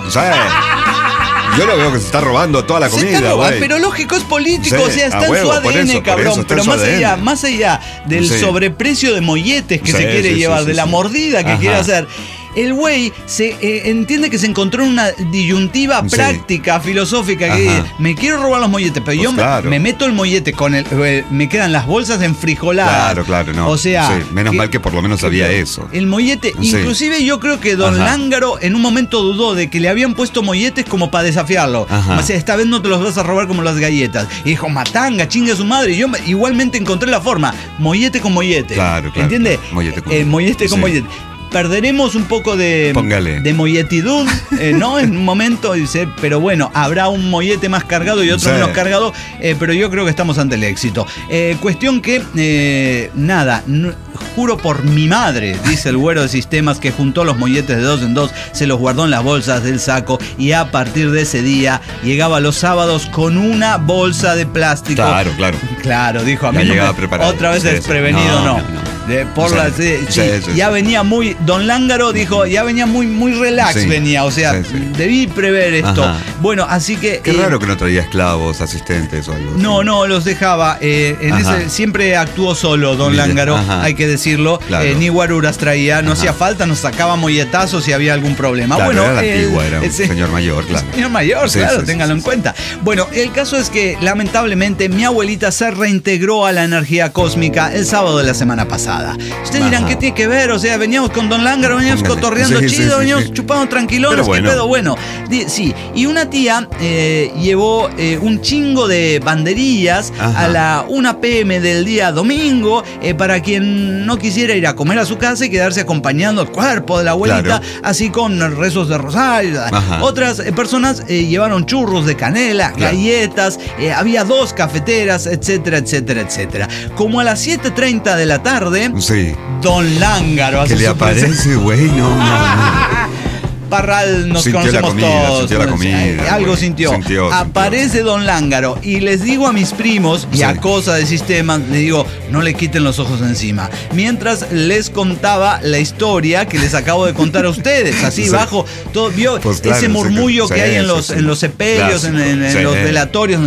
Yo lo veo que se está robando toda la comida, güey. Pero lógico, es político, o sea, está en su ADN, cabrón. Pero más allá del sobreprecio de molletes que se quiere llevar, de la mordida que quiere hacer, el güey se entiende que se encontró en una disyuntiva práctica, filosófica, que dice, me quiero robar los molletes, pero yo me meto el mollete con me quedan las bolsas enfrijoladas. Claro, no. O sea, menos mal que por lo menos sabía eso. El mollete, inclusive yo creo que Don Lángaro en un momento dudó de que le habían puesto molletes como para desafiarlo. O sea, esta vez no te los vas a robar como las galletas. Y dijo, matanga, chingue a su madre. Y yo igualmente encontré la forma, mollete con mollete. Claro. ¿Entiendes? Mollete con mollete. Perderemos un poco de molletitud, ¿no? En un momento, dice, pero bueno, habrá un mollete más cargado y otro menos cargado, pero yo creo que estamos ante el éxito. Cuestión que, juro por mi madre, dice el güero de sistemas, que juntó los molletes de 2 en 2, se los guardó en las bolsas del saco y a partir de ese día llegaba los sábados con una bolsa de plástico. Claro, dijo, a mí otra vez desprevenido, no. Ya venía muy, Don Lángaro dijo, ya venía muy relax, venía, o sea, debí prever esto. Bueno, así que... Qué raro que no traía esclavos, asistentes o algo así. No, los dejaba. Siempre actuó solo Don Lángaro, hay que decirlo. Ni guaruras traía, no hacía falta, nos sacaba molletazos si había algún problema. Bueno, era la antigua, era un señor mayor, claro. Señor mayor, ténganlo en cuenta. Bueno, el caso es que lamentablemente mi abuelita se reintegró a la energía cósmica el sábado de la semana pasada. Ustedes dirán, ¿qué tiene que ver? O sea, veníamos con Don Lángaro, veníamos cotorreando chido, veníamos chupando tranquilones, ¿qué pedo? Bueno, y una tía llevó un chingo de banderillas a la 1 p.m. del día domingo para quien no quisiera ir a comer a su casa y quedarse acompañando el cuerpo de la abuelita, así con rezos de rosario. Otras personas llevaron churros de canela, galletas, había 2 cafeteras, etcétera. Como a las 7:30 de la tarde, Don Lángaro hace que le aparece, güey, no. Parral nos sintió conocemos la comida, todos. sintió la comida, algo sintió. Aparece Don Lángaro y les digo a mis primos y a Cosa de Sistemas, les digo, no le quiten los ojos de encima. Mientras les contaba la historia que les acabo de contar a ustedes, así bajo todo, vio pues claro, ese murmullo que hay en los sepelios, en los velatorios.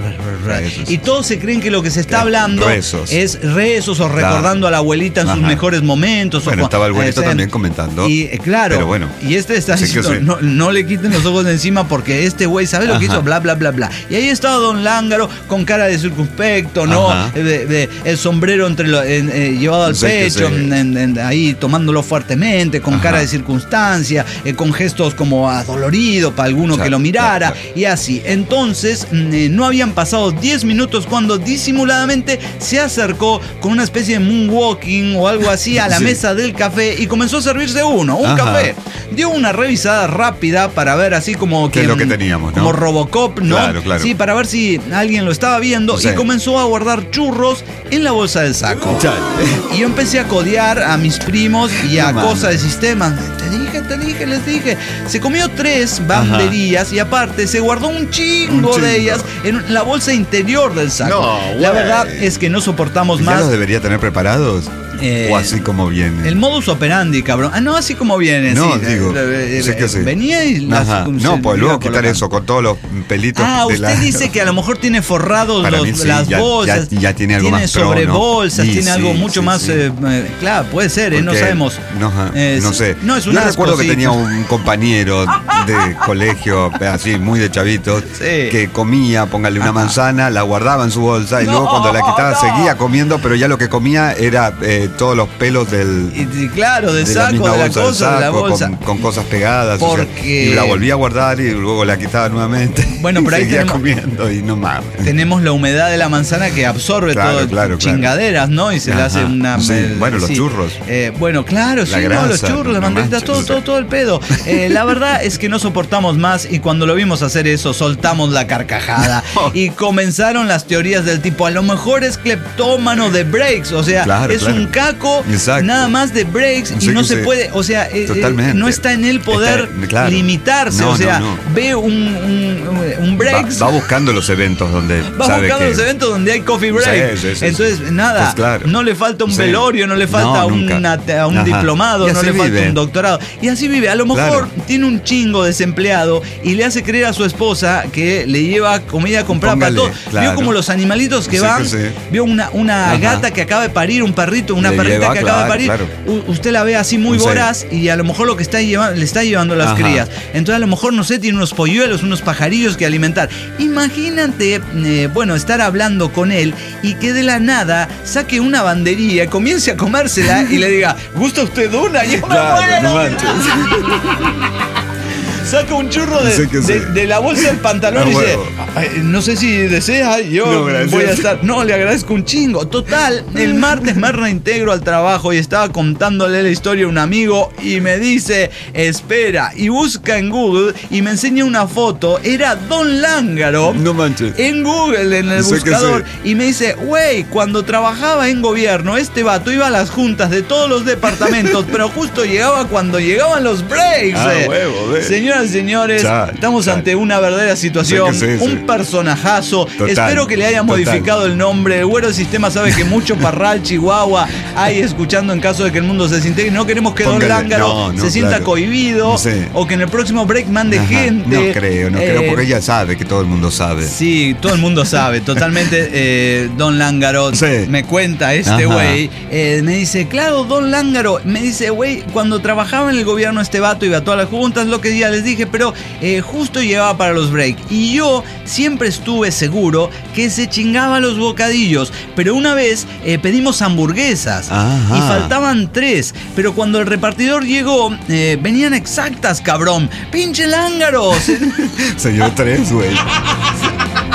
Y todos se creen que lo que se está hablando es rezos o recordando a la abuelita en sus mejores momentos. Bueno, estaba el abuelito también comentando. Y claro, pero bueno, y está diciendo, no le quiten los ojos de encima porque este güey sabe lo que hizo, bla, bla, bla, bla. Y ahí estaba Don Lángaro con cara de circunspecto, ¿no? El sombrero llevado al pecho, ahí tomándolo fuertemente, con cara de circunstancia, con gestos como adolorido para alguno que lo mirara, y así. Entonces, no habían pasado 10 minutos cuando disimuladamente se acercó con una especie de moonwalking o algo así a la mesa del café y comenzó a servirse un café. Dio una revisada rápida para ver así como que es lo que teníamos, ¿no? Como Robocop, ¿no? Claro. Sí, para ver si alguien lo estaba viendo y comenzó a guardar churros en la bolsa del saco. Y yo empecé a codear a mis primos y a Cosa de Sistemas. Les dije. Se comió 3 banderías y aparte se guardó un chingo de ellas en la bolsa interior del saco. La verdad es que no soportamos más. ¿Ya los debería tener preparados? O así como viene. El modus operandi, cabrón. No, así como viene. No, sí, digo. Venía y no, pues luego quitar eso con todos los pelitos. Usted dice que a lo mejor tiene forrados las bolsas. Ya tiene algo más pro, sobre bolsas, ¿no? tiene algo mucho más. Claro, puede ser, porque, no sabemos. No sé. No es un Yo recuerdo que tenía un compañero de colegio, así, muy de chavitos, que comía, póngale una manzana, la guardaba en su bolsa y luego cuando la quitaba seguía comiendo, pero ya lo que comía era todos los pelos del saco, de la cosa, de la bolsa. Con cosas pegadas. Porque... y la volvía a guardar y luego la quitaba nuevamente. Bueno, pero ahí seguía comiendo y no más. Tenemos la humedad de la manzana que absorbe todo chingaderas, ¿no? Y se le hace una... los churros. Los churros, la mantequita, todo el pedo. La verdad es que no soportamos más y cuando lo vimos hacer eso, soltamos la carcajada. Y comenzaron las teorías del tipo, a lo mejor es cleptómano de breaks, o sea, es un caco nada más de breaks y no se puede, o sea, no está en él poder limitarse, ve un breaks. Va buscando los eventos donde los eventos donde hay coffee break. Entonces, nada, no le falta un velorio, no le falta un diplomado, no le falta un doctorado. Y así vive. A lo mejor tiene un chingo desempleado y le hace creer a su esposa que le lleva comida comprada para todo. Vio como los animalitos que van, vio una gata que acaba de parir, un perrito, una perrita que acaba de parir. Usted la ve así muy voraz y a lo mejor lo que le está llevando las crías. Entonces a lo mejor, no sé, tiene unos polluelos, unos pajarillos que alimentar. Imagínate, estar hablando con él y que de la nada saque una banderilla, comience a comérsela y le diga, ¿gusta usted una? Y yo me muero. No manches. Saca un churro de la bolsa del pantalón y dice, no sé si desea, yo voy a estar. No, le agradezco un chingo. Total, el martes me reintegro al trabajo y estaba contándole la historia a un amigo y me dice, espera, y busca en Google y me enseña una foto. Era Don Lángaro. No manches. En Google, en el buscador. Y me dice, güey, cuando trabajaba en gobierno, este vato iba a las juntas de todos los departamentos, pero justo llegaba cuando llegaban los breaks. Señoras y señores, estamos ante una verdadera situación, un personajazo. Total, espero que le haya modificado el nombre. El Güero de Sistema sabe que mucho Parral, Chihuahua hay escuchando en caso de que el mundo se desintegre. No queremos que Don Lángaro se sienta cohibido o que en el próximo break mande gente. No creo, porque ella sabe que todo el mundo sabe. Sí, todo el mundo sabe, totalmente. Don Lángaro me cuenta güey, me dice, claro, Don Lángaro, me dice, güey, cuando trabajaba en el gobierno este vato iba a todas las juntas, lo que ya les dije, pero justo llegaba para los break y yo siempre estuve seguro que se chingaba los bocadillos, pero una vez pedimos hamburguesas y faltaban 3, pero cuando el repartidor llegó venían exactas, cabrón. ¡Pinche Lángaro! Se dio 3, güey.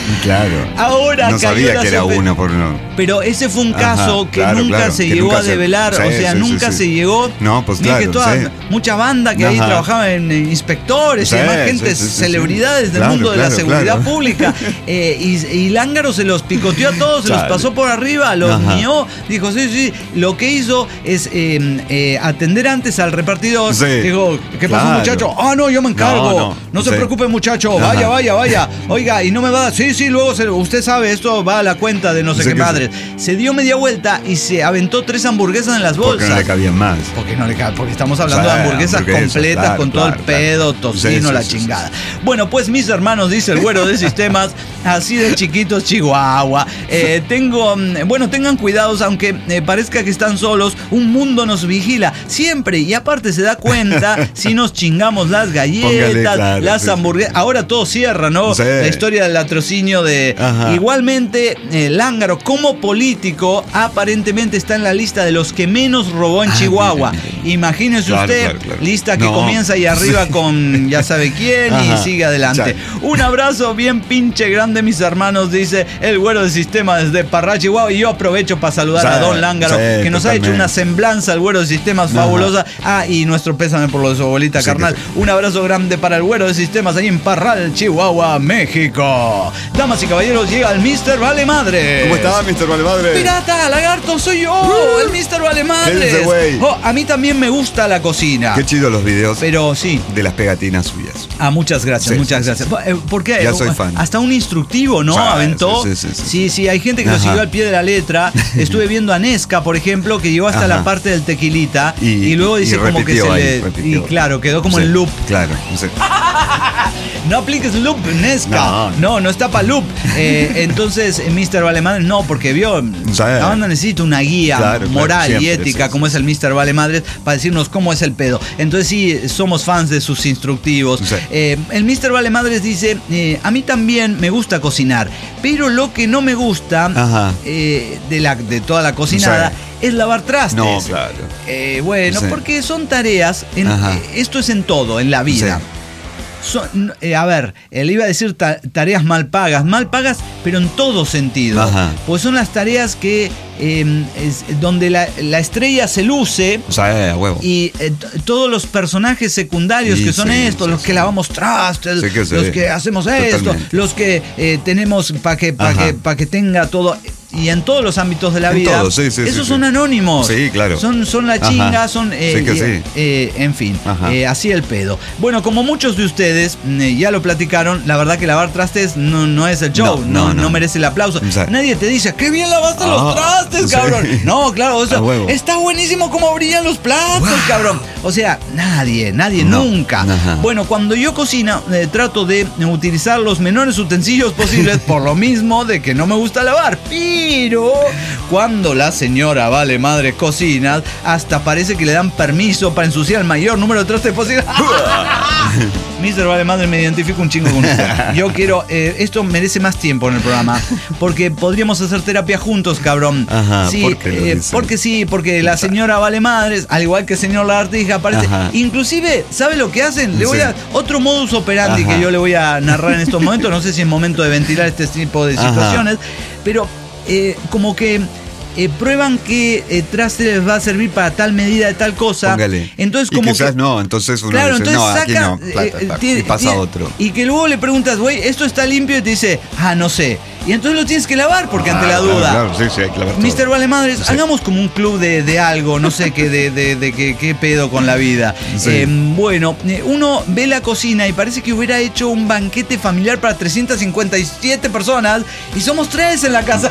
Claro. Ahora no sabía que era uno por uno. Pero ese fue un caso que nunca se llegó a develar, nunca se llegó. No, pues claro. Que mucha banda que ahí trabajaba en inspectores y demás gente, celebridades del mundo de la seguridad pública. Y Lángaro se los picoteó a todos, se los pasó por arriba, los mió, dijo, sí. Lo que hizo es atender antes al repartidor. Dijo, ¿qué pasó, muchacho? No, yo me encargo. No se preocupe, muchacho. Vaya. Oiga, y no me va a dar. Sí, luego usted sabe, esto va a la cuenta de no sé qué madre. Se dio media vuelta y se aventó 3 hamburguesas en las bolsas. Porque no le cabían más. Porque estamos hablando de hamburguesas completas, con todo el pedo, tocino, la chingada. Bueno, pues mis hermanos, dice el güero de sistemas, así de chiquitos, Chihuahua. Tengan cuidados, aunque parezca que están solos, un mundo nos vigila siempre y aparte se da cuenta si nos chingamos las galletas, las hamburguesas. Ahora todo cierra, ¿no? La historia del latrocinio de... Igualmente, Lángaro, como político, aparentemente está en la lista de los que menos robó en Chihuahua. Imagínese usted, lista que comienza ahí arriba con ya sabe quién y sigue adelante. Un abrazo bien pinche grande, mis hermanos, dice el güero del sistema desde Parral, Chihuahua. Y yo aprovecho para saludar a Don Lángaro, que nos ha hecho una semblanza al güero de sistemas fabulosa. Y nuestro pésame por lo de su abuelita, carnal. Un abrazo grande para el güero de sistemas ahí en Parral, Chihuahua, México. Damas y caballeros, llega el Mr. Vale Madre. ¿Cómo está, Mr. Vale Madre? Pirata, lagarto, soy yo, el Mr. Vale Madre. A mí también me gusta la cocina. Qué chido los videos. Pero sí. De las pegatinas suyas. Muchas gracias, gracias. ¿Por qué? Ya soy fan. Hasta un instructivo, ¿no? Aventó. Sí, hay gente que lo siguió al pie de la letra. Estuve viendo a Nesca, por ejemplo, que llegó hasta la parte del tequilita y luego dice como que se le... Y claro, quedó como en loop. Claro. No apliques loop, Nesca. No está para loop. Entonces, Mr. Valemadres, no, porque vio, la banda necesita una guía moral y ética, como es el Mr. Valemadres, para decirnos cómo es el pedo. Entonces, sí, somos fans de sus instructivos. El Mr. Valemadres dice, a mí también me gusta cocinar, pero lo que no me gusta de toda la cocinada es lavar trastes. No, claro. Porque son tareas, esto es en todo, en la vida. Le iba a decir tareas mal pagas, pero en todo sentido. Pues son las tareas que donde la estrella se luce. Y todos los personajes secundarios que son los que lavamos trastes, los que hacemos esto, los que tenemos para que tenga todo. Y en todos los ámbitos de la vida, esos son anónimos. Sí, claro. Son la chinga, son. En fin, así el pedo. Bueno, como muchos de ustedes ya lo platicaron, la verdad que lavar trastes no es el show, no merece el aplauso. Nadie te dice, ¡qué bien lavaste los trastes, cabrón! No, claro, está buenísimo cómo brillan los platos, cabrón. O sea, nadie, nunca. Bueno, cuando yo cocino, trato de utilizar los menores utensilios posibles, por lo mismo de que no me gusta lavar. Pero cuando la señora Vale Madre cocina, hasta parece que le dan permiso para ensuciar el mayor número de trastes posible. Mr. Vale Madre, me identifico un chingo con usted. Yo quiero, esto merece más tiempo en el programa, porque podríamos hacer terapia juntos, cabrón. Sí, porque la señora Vale Madres, al igual que el señor Lagartija, parece. Inclusive, ¿sabe lo que hacen? Le voy a otro modus operandi que yo le voy a narrar en estos momentos. No sé si es momento de ventilar este tipo de situaciones, pero como que prueban que traste les va a servir para tal medida de tal cosa. Póngale. Entonces, como y quizás que, no, entonces uno dice, entonces no, saca, aquí no, y pasa otro. Y que luego le preguntas, güey, ¿esto está limpio? Y te dice, no sé. Y entonces lo tienes que lavar porque ante la duda. Claro, sí, hay que lavar todo. Mr. Valemadres, hagamos como un club de algo, no sé qué pedo con la vida. Uno ve la cocina y parece que hubiera hecho un banquete familiar para 357 personas y somos 3 en la casa.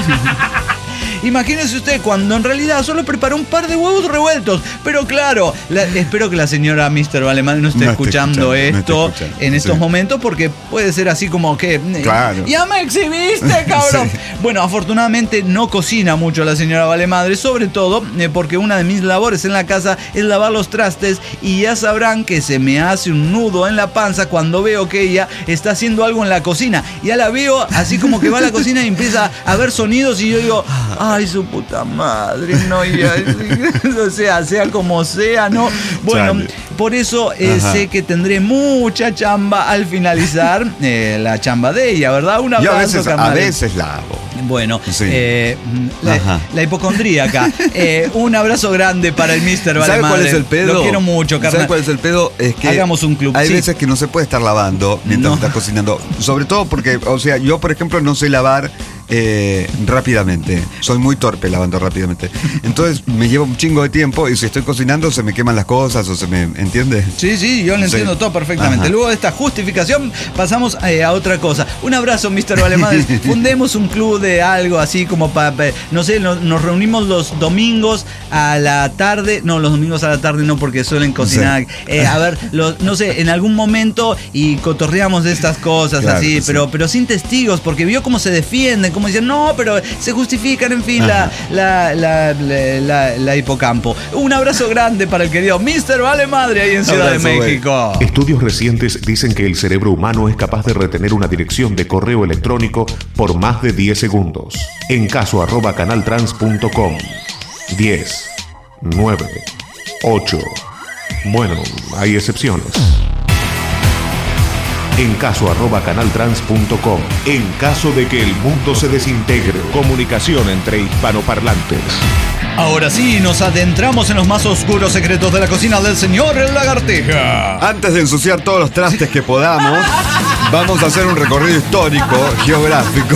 Imagínese usted cuando en realidad solo preparó un par de huevos revueltos. Pero claro, espero que la señora Mr. Valemadre no esté escuchando esto en estos momentos, porque puede ser así como que... Claro. ¡Ya me exhibiste, cabrón! Bueno, afortunadamente no cocina mucho la señora Valemadre, sobre todo porque una de mis labores en la casa es lavar los trastes, y ya sabrán que se me hace un nudo en la panza cuando veo que ella está haciendo algo en la cocina. Ya la veo así como que va a la cocina y empieza a ver sonidos y yo digo... Ay, su puta madre, no, o sea como sea, ¿no? Bueno, chale. Por eso sé que tendré mucha chamba al finalizar la chamba de ella, ¿verdad? Un abrazo, a veces la hago. Bueno, sí. La hipocondríaca. Un abrazo grande para el Mr. Vale ¿Sabe Madre? Cuál es el pedo? Lo quiero mucho, carnal. ¿Sabe cuál es el pedo? Es que hagamos un club. Hay veces que no se puede estar lavando mientras estás cocinando. Sobre todo porque, o sea, yo por ejemplo no sé lavar rápidamente. Soy muy torpe lavando rápidamente. Entonces me lleva un chingo de tiempo y si estoy cocinando se me queman las cosas o se me... ¿Entiende? Sí, yo lo entiendo todo perfectamente. Luego de esta justificación pasamos a otra cosa. Un abrazo, Mr. Vale Madre. Fundemos un club de algo así como para, no sé, nos reunimos los domingos a la tarde. No, los domingos a la tarde no, porque suelen cocinar. Sí. A ver, no sé, en algún momento y cotorreamos de estas cosas, claro, así, sí. pero sin testigos, porque vio cómo se defienden, como dicen, no, pero se justifican, en fin, la hipocampo. Un abrazo grande para el querido Mr. Vale Madre ahí en Ciudad de México. Estudios recientes dicen que el cerebro humano es capaz de retener una dirección de correo electrónico por más de 10 segundos. En caso @canaltrans.com. 10, 9, 8. Bueno, hay excepciones. En caso @canaltrans.com. En caso de que el mundo se desintegre. Comunicación entre hispanoparlantes. Ahora sí, nos adentramos en los más oscuros secretos de la cocina del señor Lagartija. Antes de ensuciar todos los trastes que podamos, vamos a hacer un recorrido histórico, geográfico.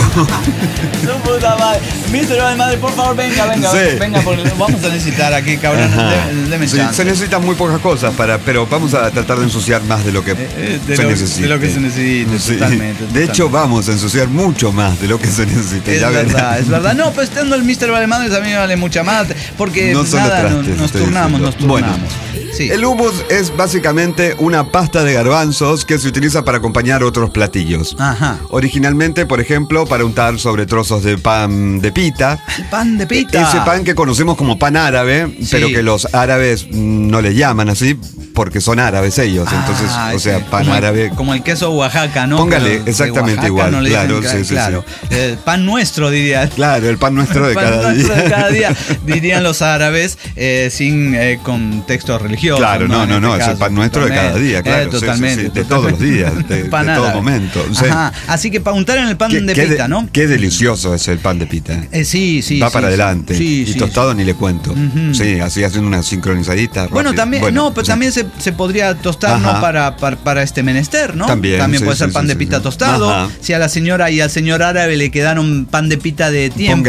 No puta madre. Mr. Vale Madre, por favor, venga, porque vamos a necesitar aquí, cabrón. Deme chance. Se necesitan muy pocas cosas, pero vamos a tratar de ensuciar más de lo que se necesita. De lo que se necesita, totalmente. De hecho, vamos a ensuciar mucho más de lo que se necesita. Es verdad. No, pues estando el Mr. Vale Madre también vale mucha más, porque no nada, trastes, nos turnamos. Bueno, sí. El hummus es básicamente una pasta de garbanzos que se utiliza para acompañar otros platillos. Ajá. Originalmente, por ejemplo, para untar sobre trozos de pan de pita. ¿Pan de pita? Ese pan que conocemos como pan árabe, sí. Pero que los árabes no le llaman así porque son árabes ellos. Entonces, o sea, pan árabe. Como el queso Oaxaca, ¿no? Póngale, exactamente igual. No claro, dicen, claro. Pan nuestro, diría. Claro, el pan nuestro de cada día. De cada día, dirían los árabes, sin contexto religioso. Claro, no, es el pan nuestro de cada día, claro. Totalmente. De todos los días, de todo momento. Ajá. Así que para untar en el pan de pita, ¿no? Qué delicioso es el pan de pita. Sí. Va para adelante. Y tostado ni le cuento. Uh-huh. Sí, así haciendo una sincronizadita. Bueno, también, pero también se podría tostar, ¿no? Para este menester, ¿no? También puede ser pan de pita tostado. Ajá. Si a la señora y al señor árabe le quedaron pan de pita de tiempo,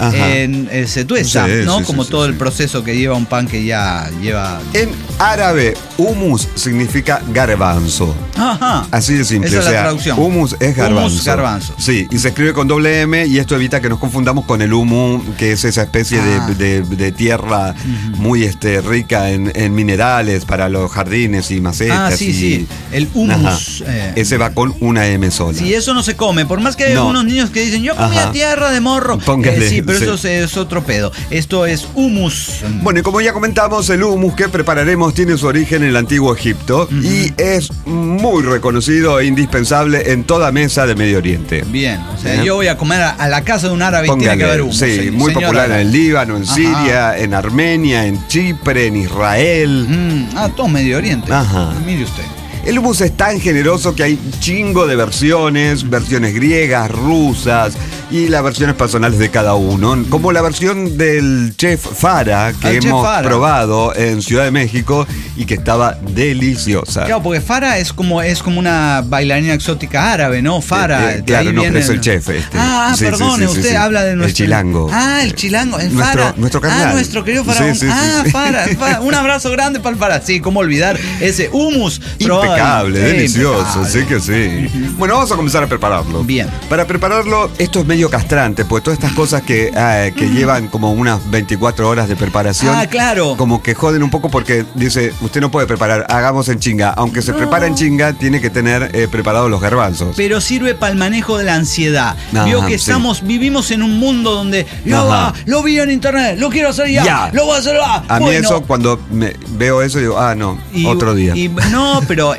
se tuesta, ¿no? Como todo el proceso que lleva un pan que ya lleva. En árabe, hummus significa garbanzo. Ajá. Así de simple. Esa es la traducción. Hummus es garbanzo. Hummus, garbanzo. Sí, y se escribe con doble M y esto evita que nos confundamos con el humus, que es esa especie de tierra muy rica en minerales para los jardines y macetas. Sí. El hummus. Ese va con una M sola. Sí, eso no se come. Por más que hay algunos niños que dicen, yo comía tierra de morro. Póngale, pero eso es otro pedo. Esto es hummus. Bueno, y como ya comentamos, el hummus que prepararemos tiene su origen en el antiguo Egipto y es muy reconocido e indispensable en toda mesa de Medio Oriente. Bien, o sea, yo voy a comer a la casa de un árabe y tiene que haber hummus. Sí, muy popular en el Líbano, en Siria, en Armenia, en Chipre, en Israel. Todo Medio Oriente. Ajá. Mire usted. El hummus es tan generoso que hay chingo de versiones griegas, rusas y las versiones personales de cada uno, como la versión del chef Farah que hemos probado en Ciudad de México y que estaba deliciosa. Claro, porque Farah es como una bailarina exótica árabe, ¿no? Farah. Claro, no, pero es el chef perdone, usted habla de nuestro... El chilango. El chilango, el Farah. Nuestro carnal. Nuestro querido Farah. Farah. Un abrazo grande para el Farah. Sí, cómo olvidar ese hummus probado. Impecable, delicioso, sí que sí. Bueno, vamos a comenzar a prepararlo. Bien. Para prepararlo, esto es medio castrante, pues todas estas cosas que llevan como unas 24 horas de preparación. Claro. Como que joden un poco porque dice, usted no puede preparar, hagamos en chinga. Aunque se prepara en chinga, tiene que tener preparados los garbanzos. Pero sirve para el manejo de la ansiedad. Vio que vivimos en un mundo donde lo vi en internet, lo quiero hacer ya. Lo voy a hacer A mí eso, cuando veo eso, digo, no, otro día. No, pero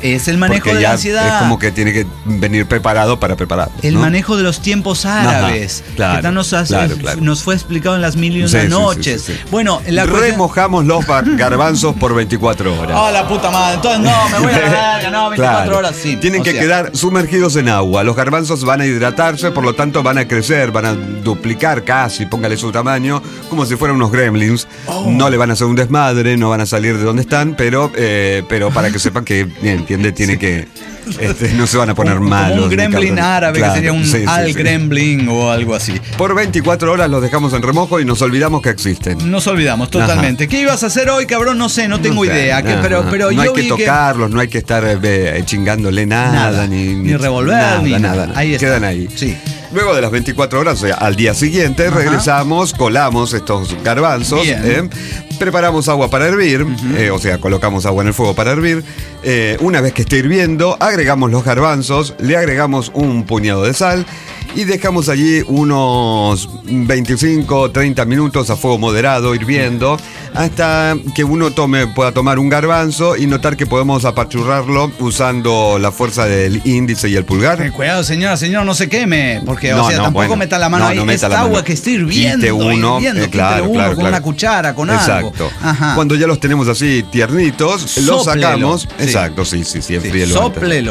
Es el manejo de la ansiedad. Es como que tiene que venir preparado para preparar. El manejo de los tiempos árabes. Ajá, claro, que nos fue explicado en las mil y una noches. Sí. Bueno, remojamos los garbanzos por 24 horas. Oh, la puta madre. Entonces, no, me voy a la verga, no, 24 horas, sí. Tienen que quedar sumergidos en agua. Los garbanzos van a hidratarse, por lo tanto van a crecer, van a duplicar casi, póngale su tamaño, como si fueran unos gremlins. No le van a hacer un desmadre, no van a salir de donde están, pero para que sepan que, entiende, tiene que... no se van a poner malos. Como un gremlin árabe, que sería un gremlin o algo así. Por 24 horas los dejamos en remojo y nos olvidamos que existen. Nos olvidamos totalmente. Ajá. ¿Qué ibas a hacer hoy, cabrón? No sé, no tengo idea. Pero no hay que tocarlos, no hay que estar chingándole nada ni revolver, ni nada. Ahí quedan ahí. Sí. Luego de las 24 horas, o sea, al día siguiente, regresamos, colamos estos garbanzos, preparamos agua para hervir, o sea, colocamos agua en el fuego para hervir. Una vez que esté hirviendo, agregamos los garbanzos, le agregamos un puñado de sal y dejamos allí unos 25, 30 minutos a fuego moderado, hirviendo, hasta que uno pueda tomar un garbanzo y notar que podemos apachurrarlo usando la fuerza del índice y el pulgar. Cuidado, señor, no se queme, porque tampoco meta la mano ahí. Es agua que esté hirviendo. Quite uno, claro, con una cuchara, con algo. Exacto. Ajá. Cuando ya los tenemos así tiernitos, los sacamos. Sí. Exacto, sí, enfríelo. Sóplelo.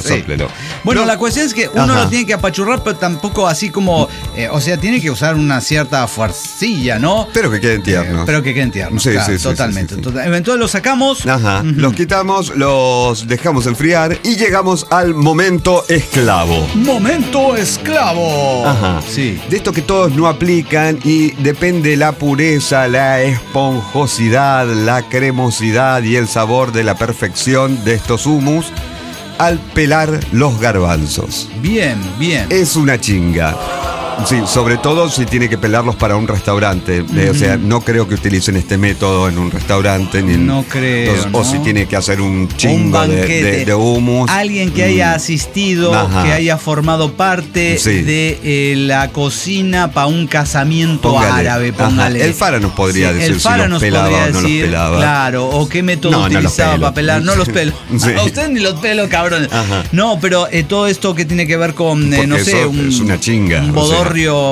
Bueno, la cuestión es que uno lo tiene que apachurrar, pero tampoco así como, tiene que usar una cierta fuercilla, ¿no? Pero que queden tiernos. Sí, totalmente. Sí. Entonces los sacamos. Ajá. Los quitamos, los dejamos enfriar y llegamos al momento esclavo. ¡Momento esclavo! Ajá. Sí. De esto que todos no aplican y depende la pureza, la esponjosidad, la cremosidad y el sabor de la perfección de estos hummus al pelar los garbanzos. Bien. Es una chinga. Sí, sobre todo si tiene que pelarlos para un restaurante. O sea, no creo que utilicen este método en un restaurante. No creo. O si tiene que hacer un chingo de hummus. Alguien que haya asistido, que haya formado parte de la cocina para un casamiento árabe, póngale. El Fara nos podría decir si los pelaba o no los pelaba. Claro, o qué método utilizaba para pelar. No los pelo. A usted ni los pelo, cabrón. No, pero todo esto que tiene que ver con, es una chinga. Un bodorrio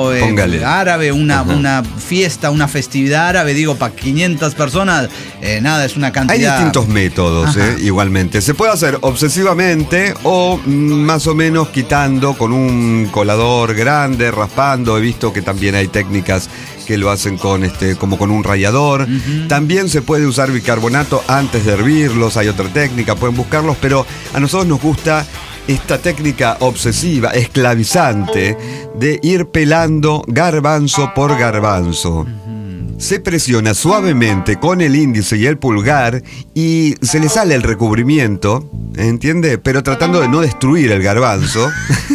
árabe, una fiesta, una festividad árabe, para 500 personas, es una cantidad. Hay distintos métodos, igualmente. Se puede hacer obsesivamente o más o menos quitando con un colador grande, raspando. He visto que también hay técnicas que lo hacen como con un rallador. También se puede usar bicarbonato antes de hervirlos. Hay otra técnica, pueden buscarlos, pero a nosotros nos gusta esta técnica obsesiva, esclavizante, de ir pelando garbanzo por garbanzo. Se presiona suavemente con el índice y el pulgar y se le sale el recubrimiento, ¿entiende? Pero tratando de no destruir el garbanzo.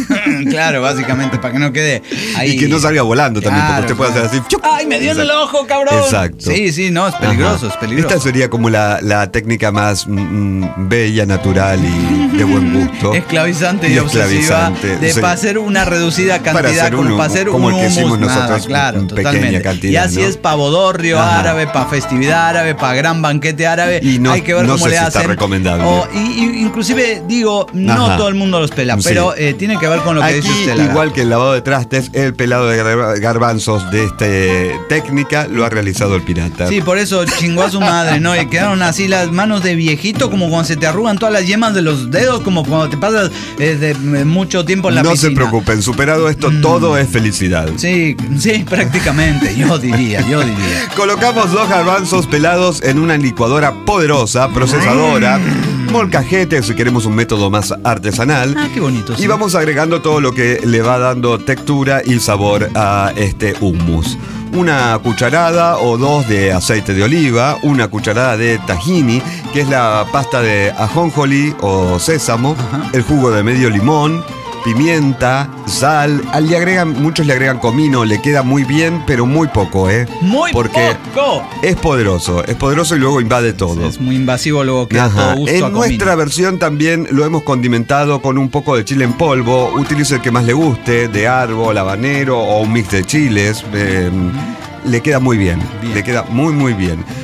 Claro, básicamente, para que no quede ahí. Y que no salga volando también, porque usted puede hacer así. ¡Chup! ¡Ay, me dio en el ojo, cabrón! Exacto. Sí, no, es peligroso, es peligroso. Esta sería como la técnica más bella, natural y de buen gusto. Esclavizante y obsesiva. Para hacer una reducida cantidad, para hacer un como el que hicimos nosotros, claro, pequeña cantidad. Y así es para bodorrio árabe, para festividad árabe, para gran banquete árabe. Y hay que ver cómo le hacen. Está recomendable. Inclusive, no todo el mundo los pela, pero tiene que ver con lo que dice usted. Igual que el lavado de trastes, el pelado de garbanzos de esta técnica lo ha realizado el pirata. Sí, por eso chingó a su madre, ¿no? Y quedaron así las manos de viejito, como cuando se te arrugan todas las yemas de los dedos, como cuando te pasas mucho tiempo en la piscina. No se preocupen, superado esto, todo es felicidad. Sí, prácticamente, yo diría. Colocamos los garbanzos pelados en una licuadora poderosa, procesadora, molcajete, si queremos un método más artesanal. Qué bonito. Sí. Y vamos agregando todo lo que le va dando textura y sabor a este hummus. Una cucharada o dos de aceite de oliva, una cucharada de tahini, que es la pasta de ajonjolí o sésamo, el jugo de medio limón, pimienta, sal. Muchos le agregan comino, le queda muy bien, pero muy poco, porque poco. Es poderoso y luego invade todo. Es muy invasivo, luego queda todo gusto en a nuestra versión también lo hemos condimentado con un poco de chile en polvo. Utilice el que más le guste, de árbol, habanero o un mix de chiles. Le queda muy bien, le queda muy bien.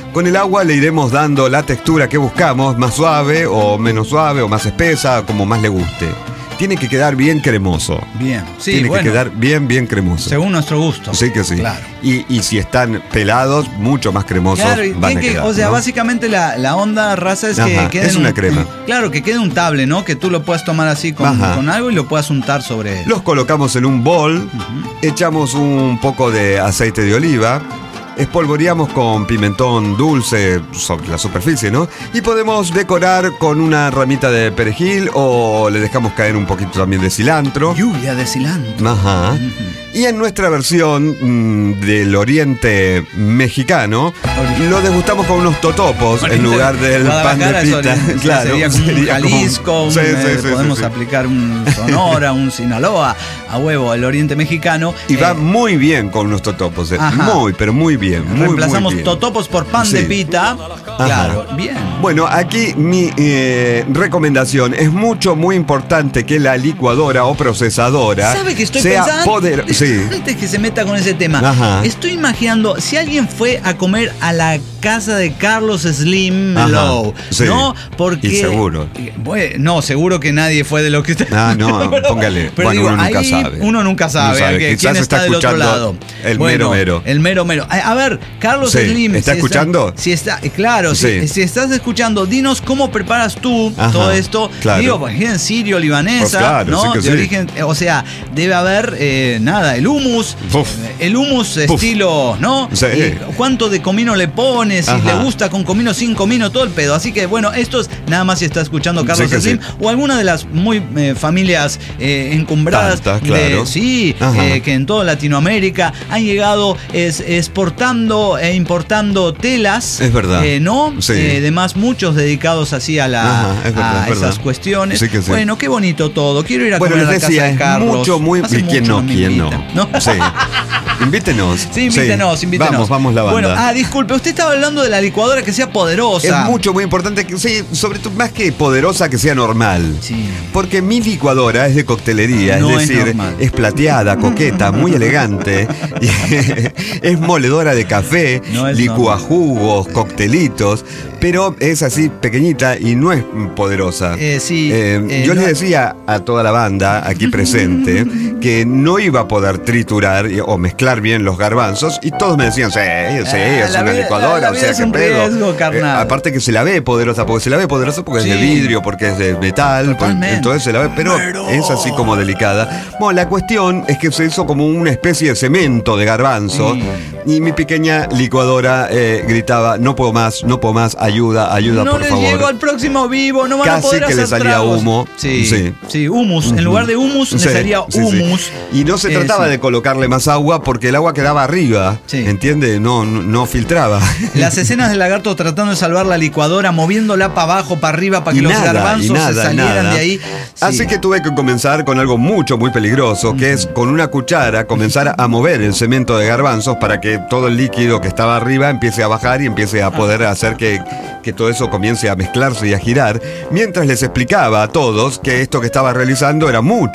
Con el agua le iremos dando la textura que buscamos, más suave o menos suave o más espesa, como más le guste. Tiene que quedar bien cremoso. Bien, sí, Tiene que quedar bien cremoso. Según nuestro gusto. Sí que sí. Claro. Y si están pelados, mucho más cremosos van a quedar. O sea, ¿no? básicamente la onda, Raza, es que quede es una crema. Claro, que quede untable, ¿no? Que tú lo puedas tomar así con algo y lo puedas untar sobre... Los colocamos en un bol, echamos un poco de aceite de oliva, espolvoreamos con pimentón dulce sobre la superficie, ¿no? Y podemos decorar con una ramita de perejil o le dejamos caer un poquito también de cilantro. Lluvia de cilantro. Ajá. Y en nuestra versión del oriente mexicano, lo degustamos con unos totopos en lugar del pan de pita. Claro, sería como un Jalisco, podemos aplicar un Sonora, un Sinaloa, a huevo, el oriente mexicano. Y va muy bien con unos totopos, pero muy bien. Reemplazamos muy bien. Totopos por pan de pita. Claro, bien. Bueno, aquí mi recomendación es muy importante que la licuadora o procesadora ¿sabe que estoy sea pensando? poderosa? Sí. Antes que se meta con ese tema, estoy imaginando, si alguien fue a comer a la casa de Carlos Slim Lowe, sí. ¿no? Porque... Y seguro. Bueno, no, seguro que nadie fue de lo que usted... No, póngale. Pero bueno, digo, uno nunca sabe. Uno nunca sabe que quién está del otro lado. El mero mero. El mero mero. A ver, Carlos Slim... ¿Está escuchando? Claro, si estás escuchando, dinos cómo preparas tú todo esto. Claro. Digo, por ejemplo, sirio, libanesa, pues claro, ¿no? Sí de origen, o sea, debe haber, el hummus. El hummus estilo, ¿no? Sí. ¿Cuánto de comino le pones? Si le gusta con comino, sin comino, todo el pedo. Así que, bueno, esto es nada más si está escuchando Carlos Slim o alguna de las muy familias encumbradas. Claro. Que en toda Latinoamérica han llegado exportando e importando telas. Es verdad. ¿No? Sí. Además, muchos dedicados así a esas cuestiones. Sí que sí. Bueno, qué bonito todo. Quiero ir a comer a la casa de Carlos. ¿Quién no? Sí. Invítenos. Sí, invítenos. Vamos la banda. Bueno, disculpe, usted estaba hablando de la licuadora que sea poderosa. Es muy importante que sea, sobre todo, más que poderosa, que sea normal. Sí. Porque mi licuadora es de coctelería, no es decir, es plateada, coqueta, muy elegante. Es moledora de café, licúa jugos, coctelitos, pero es así pequeñita y no es poderosa. Yo les decía a toda la banda aquí presente que no iba a poder triturar o mezclar bien los garbanzos y todos me decían, es una licuadora, o sea, qué pedo. Riesgo, aparte que se la ve poderosa, porque es de vidrio, porque es de metal, entonces se la ve, pero es así como delicada. Bueno, la cuestión es que se hizo como una especie de cemento de garbanzo y mi pequeña licuadora gritaba, no puedo más, ayuda, por favor. No llego al próximo vivo, no van a poder hacer tragos. Casi que le salía humo. Sí, humus. En lugar de humus le salía humus. Y no se trataba de colocarle más agua porque el agua quedaba arriba, ¿entiende? No filtraba. Las escenas del lagarto tratando de salvar la licuadora, moviéndola para abajo, para arriba, para que los garbanzos se salieran de ahí. Así que tuve que comenzar con algo muy peligroso, que es con una cuchara comenzar a mover el cemento de garbanzos para que todo el líquido que estaba arriba empiece a bajar y empiece a poder hacer que todo eso comience a mezclarse y a girar, mientras les explicaba a todos que esto que estaba realizando era muy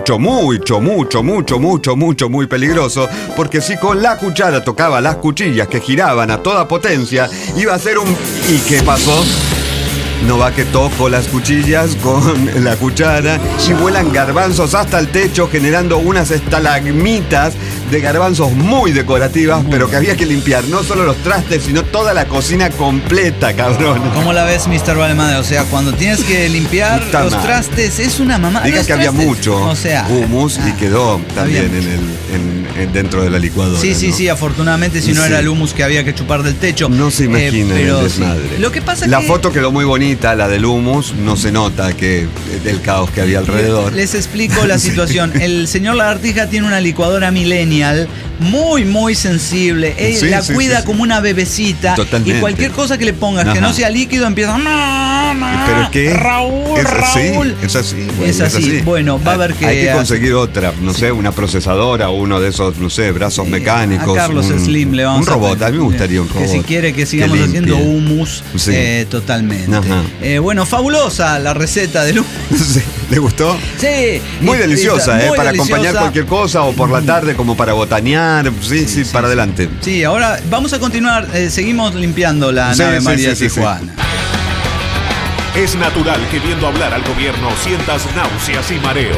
peligroso, porque si con la cuchara tocaba las cuchillas que giraban a toda potencia, iba a ser ¿Y qué pasó? No va que toco las cuchillas con la cuchara y vuelan garbanzos hasta el techo, generando unas estalagmitas de garbanzos muy decorativas, pero que había que limpiar no solo los trastes, sino toda la cocina completa, cabrón. ¿Cómo la ves, Mr. Valemade? O sea, cuando tienes que limpiar los trastes, es una mamada. Diga que había mucho hummus y quedó también dentro de la licuadora. Sí, afortunadamente, si no era el hummus que había que chupar del techo. No se imagina el desmadre. Lo que pasa la foto quedó muy bonita, la del hummus, no se nota del caos que había alrededor. Les explico la situación. El señor Lagartija tiene una licuadora millennial muy sensible. Él la cuida como una bebecita. Totalmente. Y cualquier cosa que le pongas que no sea líquido empieza. Pero es que Raúl. Es así. Es así. Bueno, va a haber que. Hay que conseguir otra, no sé, una procesadora, uno de esos, no sé, brazos mecánicos. A Carlos Slim le vamos un robot. A mí me gustaría un robot. Que si quiere que sigamos haciendo hummus, totalmente. Bueno, fabulosa la receta del hummus. ¿Le gustó? Sí. Muy deliciosa, para acompañar cualquier cosa o por la tarde como para botanear caminar, sí, para adelante. Sí, ahora vamos a continuar, seguimos limpiando la nave María de Tijuana. Es natural que viendo hablar al gobierno sientas náuseas y mareos.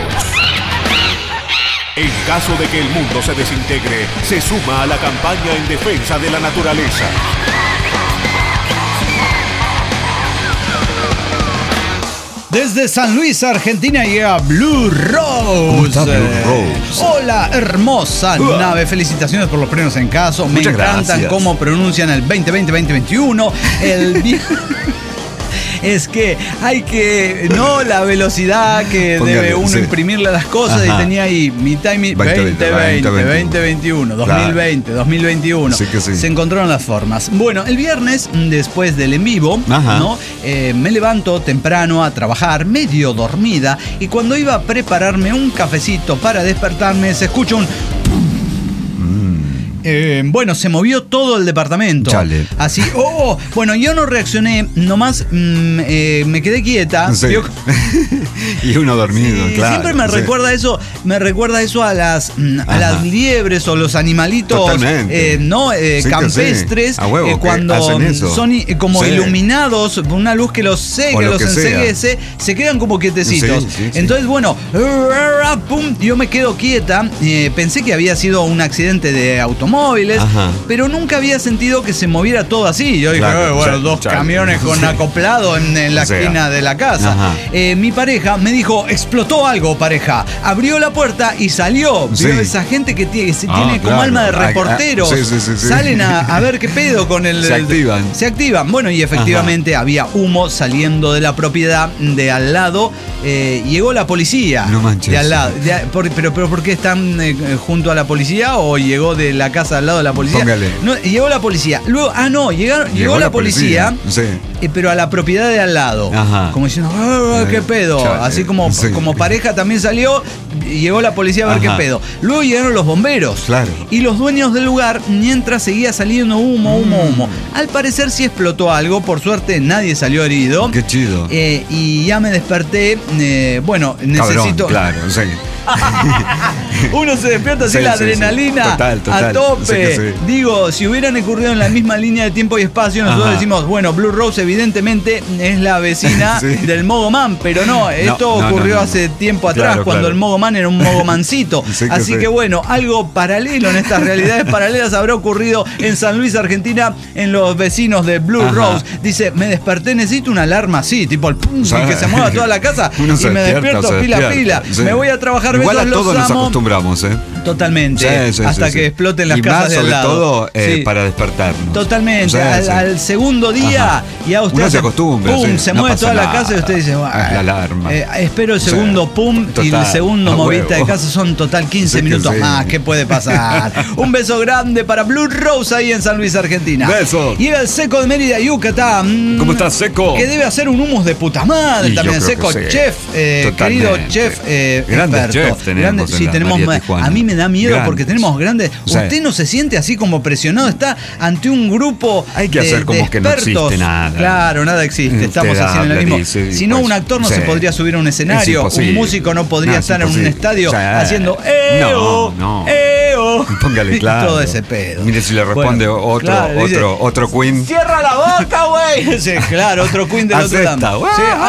En caso de que el mundo se desintegre, se suma a la campaña en defensa de la naturaleza. Desde San Luis, Argentina, llega Blue Rose. Hola, hermosa nave. Felicitaciones por los premios en caso. Muchas Me encantan gracias. Cómo pronuncian el 2020-2021. Es que hay que, no la velocidad que debe uno imprimirle a las cosas. Y tenía ahí mitad y mitad, 2021, 2020, 2021. Sí que sí. Se encontraron las formas. Bueno, el viernes, después del en vivo, ¿no? Me levanto temprano a trabajar, medio dormida, y cuando iba a prepararme un cafecito para despertarme, se escucha un... bueno, se movió todo el departamento. Chale. Así, bueno, yo no reaccioné, nomás me quedé quieta. Sí. Y uno dormido, sí, claro. Siempre me recuerda eso a las liebres o los animalitos campestres, cuando son como iluminados por una luz que los enseguece, se quedan como quietecitos. Sí. Entonces, bueno, pum, yo me quedo quieta. Pensé que había sido un accidente de automóviles, pero nunca había sentido que se moviera todo así. Yo dije, dos camiones con acoplado en la esquina de la casa. Mi pareja me dijo, explotó algo, pareja. Abrió la puerta y salió. Sí. Esa gente que tiene como alma de reporteros. Salen a ver qué pedo con el... Se activan. Bueno, y efectivamente había humo saliendo de la propiedad de al lado. Llegó la policía. No manches. De al lado. Pero ¿por qué están junto a la policía o llegó de la casa al lado de la policía? Póngale. No, llegó la policía. Luego, llegó la policía. Pero a la propiedad de al lado. Como diciendo, qué pedo. Así como pareja también salió, llegó la policía a ver qué pedo. Luego llegaron los bomberos. Claro. Y los dueños del lugar, mientras seguía saliendo humo. Al parecer sí explotó algo, por suerte nadie salió herido. Qué chido. Y ya me desperté. Necesito. Cabrón, claro, sí. Uno se despierta así, la adrenalina total, a tope. Digo, si hubieran ocurrido en la misma línea de tiempo y espacio, nosotros decimos, bueno, Blue Rose evidentemente es la vecina del Mogoman, pero no, esto ocurrió hace tiempo atrás, cuando el Mogoman era un Mogomancito. Así que bueno, algo paralelo en estas realidades paralelas habrá ocurrido en San Luis, Argentina, en los vecinos de Blue Rose. Dice, me desperté, necesito una alarma así, tipo el pum, que se mueva toda la casa, y me despierto pila. Me voy a trabajar. Igual a todos nos acostumbramos, Totalmente. Hasta que exploten las casas de al lado. Sobre todo para despertarnos. Totalmente. Al segundo día, ya usted uno se acostumbra. Pum, se mueve toda la casa y usted dice, la alarma. Espero el segundo pum y el segundo movista de casa son total 15 minutos más. ¿Qué puede pasar? Un beso grande para Blue Rose ahí en San Luis, Argentina. Besos. Y el Seco de Mérida, Yucatán. ¿Cómo estás, Seco? Que debe hacer un hummus de puta madre también. Seco, chef, querido chef, grandes chefs tenemos. A mí me da miedo porque tenemos grandes. Usted no se siente así como presionado, está ante un grupo. Hay que hacer como que no existe nada. Claro, nada existe. Estamos haciendo lo mismo. Si no, un actor no se podría subir a un escenario, un músico no podría estar en un estadio haciendo Póngale, claro. Todo ese pedo. Mire si le responde otro Queen. ¡Cierra la boca, güey! Sí, claro, otro Queen del otro lado.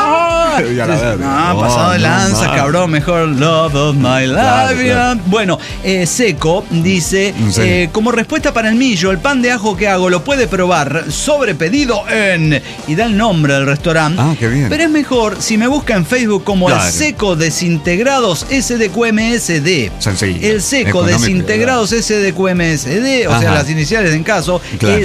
Pasado de lanza, cabrón. Mejor Love of My Life. Bueno, Seco dice, como respuesta para el millo, el pan de ajo que hago lo puede probar sobre pedido en... Y da el nombre del restaurante. Qué bien. Pero es mejor si me busca en Facebook como el Seco Desintegrados SDQMSD. El Seco Desintegrados SDQMSD, o sea, las iniciales en caso,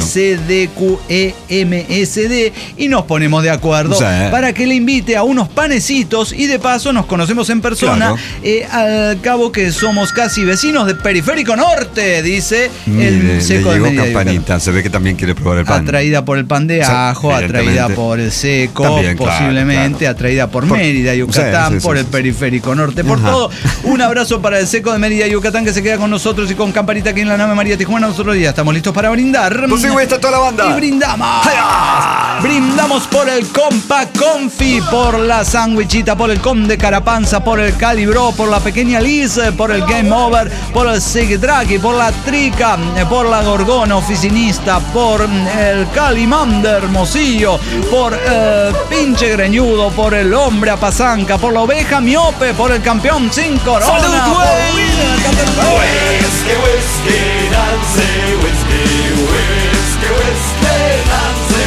SDQEMSD, y nos ponemos de acuerdo para que le invite a unos panecitos y de paso nos conocemos en persona. Al cabo que somos casi vecinos de Periférico Norte, dice el Seco de Mérida. Campanita, se ve que también quiere probar el pan. Atraída por el pan de ajo, atraída por el Seco, también, posiblemente, atraída por Mérida, Yucatán, por el Periférico Norte, por todo. Un abrazo para el Seco de Mérida, Yucatán, que se queda con nosotros y con Campanita aquí en la nave María Tijuana. Nosotros ya estamos listos para brindar. Pues sí, güey, está toda la banda. Y brindamos. Brindamos por el Compa Confi, por la Sandwichita, por el Conde Carapanza, por el Calibro, por la Pequeña Liz, por el Game Over, por el Sig Draghi, por la Trica, por la Gorgona Oficinista, por el Calimander Hermosillo, por el Pinche Greñudo, por el Hombre Apazanca, por la Oveja Miope, por el Campeón Sin Corona. ¡Salud, güey! Whisky, whisky, Nancy, whisky, whisky, whisky, Nancy,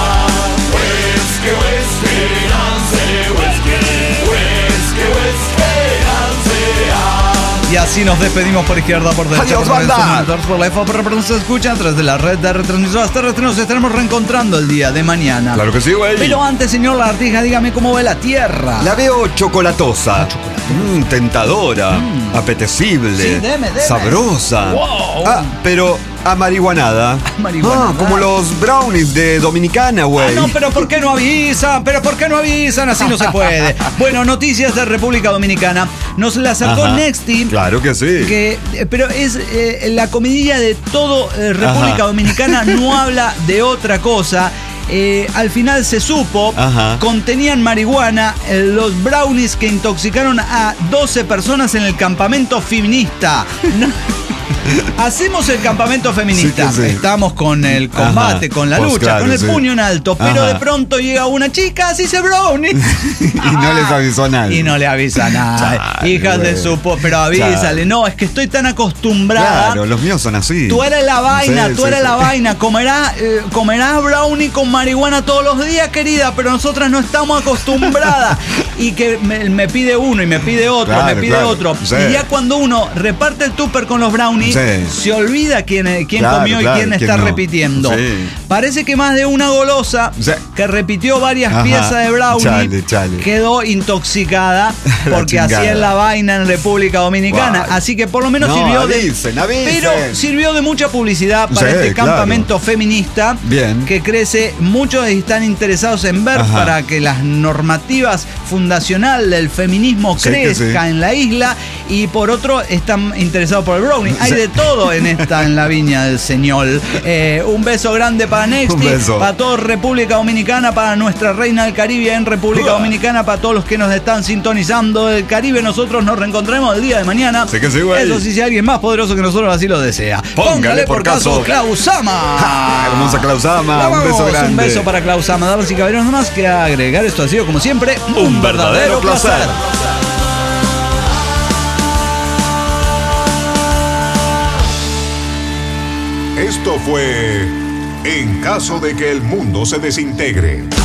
whisky, whisky, Nancy, whisky, whisky, whisky, Nancy. Y así nos despedimos por izquierda, por derecha, Adiós, por derecha, banda. por la F, por nos escuchan a través de la red de retransmisoras terrestres. Nos estaremos reencontrando el día de mañana. Claro que sí, güey. Pero antes, señor Lagartija, dígame cómo ve la Tierra. La veo chocolatosa. Tentadora. Apetecible. Sí, deme. Sabrosa. Wow. Pero amarihuanada. Amarihuanada. Como los brownies de Dominicana, güey. No, pero ¿por qué no avisan? Así no se puede. Bueno, noticias de República Dominicana. Nos la sacó Ajá. Nexti. Claro que sí. Pero es la comidilla de todo República Ajá. Dominicana, no habla de otra cosa. Al final se supo, Ajá. contenían marihuana, los brownies que intoxicaron a 12 personas en el campamento feminista. No. Hacemos el campamento feminista, Sí que sí. estamos con el combate, Ajá. con la Pues lucha, claro, con el sí. puño en alto, pero Ajá. de pronto llega una chica, así se brownie. Y no les avisó a nadie. Y no le avisa a nadie. Chale, Hijas de güey. su pero avísale. Chale. No, es que estoy tan acostumbrada. Claro, los míos son así. Tú eres la vaina, Sí, tú sí, eres sí. la vaina. Comerás brownie con marihuana todos los días, querida, pero nosotras no estamos acostumbradas. Y que me pide uno y me pide otro, Claro, me pide claro. otro. Sí. Y ya cuando uno reparte el tupper con los brownies, Sí. se olvida quién Claro, comió claro, y quién quién está no. repitiendo. Sí. Parece que más de una golosa Sí. que repitió varias Ajá. piezas de brownie Chale. quedó intoxicada La porque así chingada. es la vaina en República Dominicana. Guay. Así que por lo menos No, sirvió avisen. pero sirvió de mucha publicidad para Sí, este claro. campamento feminista. Bien. Que crece. Muchos están interesados en ver Ajá. para que las normativas fundacionales del feminismo Sí, que crezcan sí. en la isla, y por otro están interesados por el brownie. Hay Sí. de todo en la viña del señor. Un beso grande para Nexti, Un beso. para toda República Dominicana, para nuestra reina del Caribe en República Dominicana, para todos los que nos están sintonizando del Caribe. Nosotros nos reencontraremos el día de mañana. Sí que sí, güey. Eso sí, si alguien más poderoso que nosotros así lo desea. Póngale por caso. Klausama. Hermosa Klausama. Vamos, Un beso grande. Un beso para Klausama. Damas y caballeros, nomás que agregar. Esto ha sido, como siempre, un verdadero placer. Esto fue En caso de que el mundo se desintegre.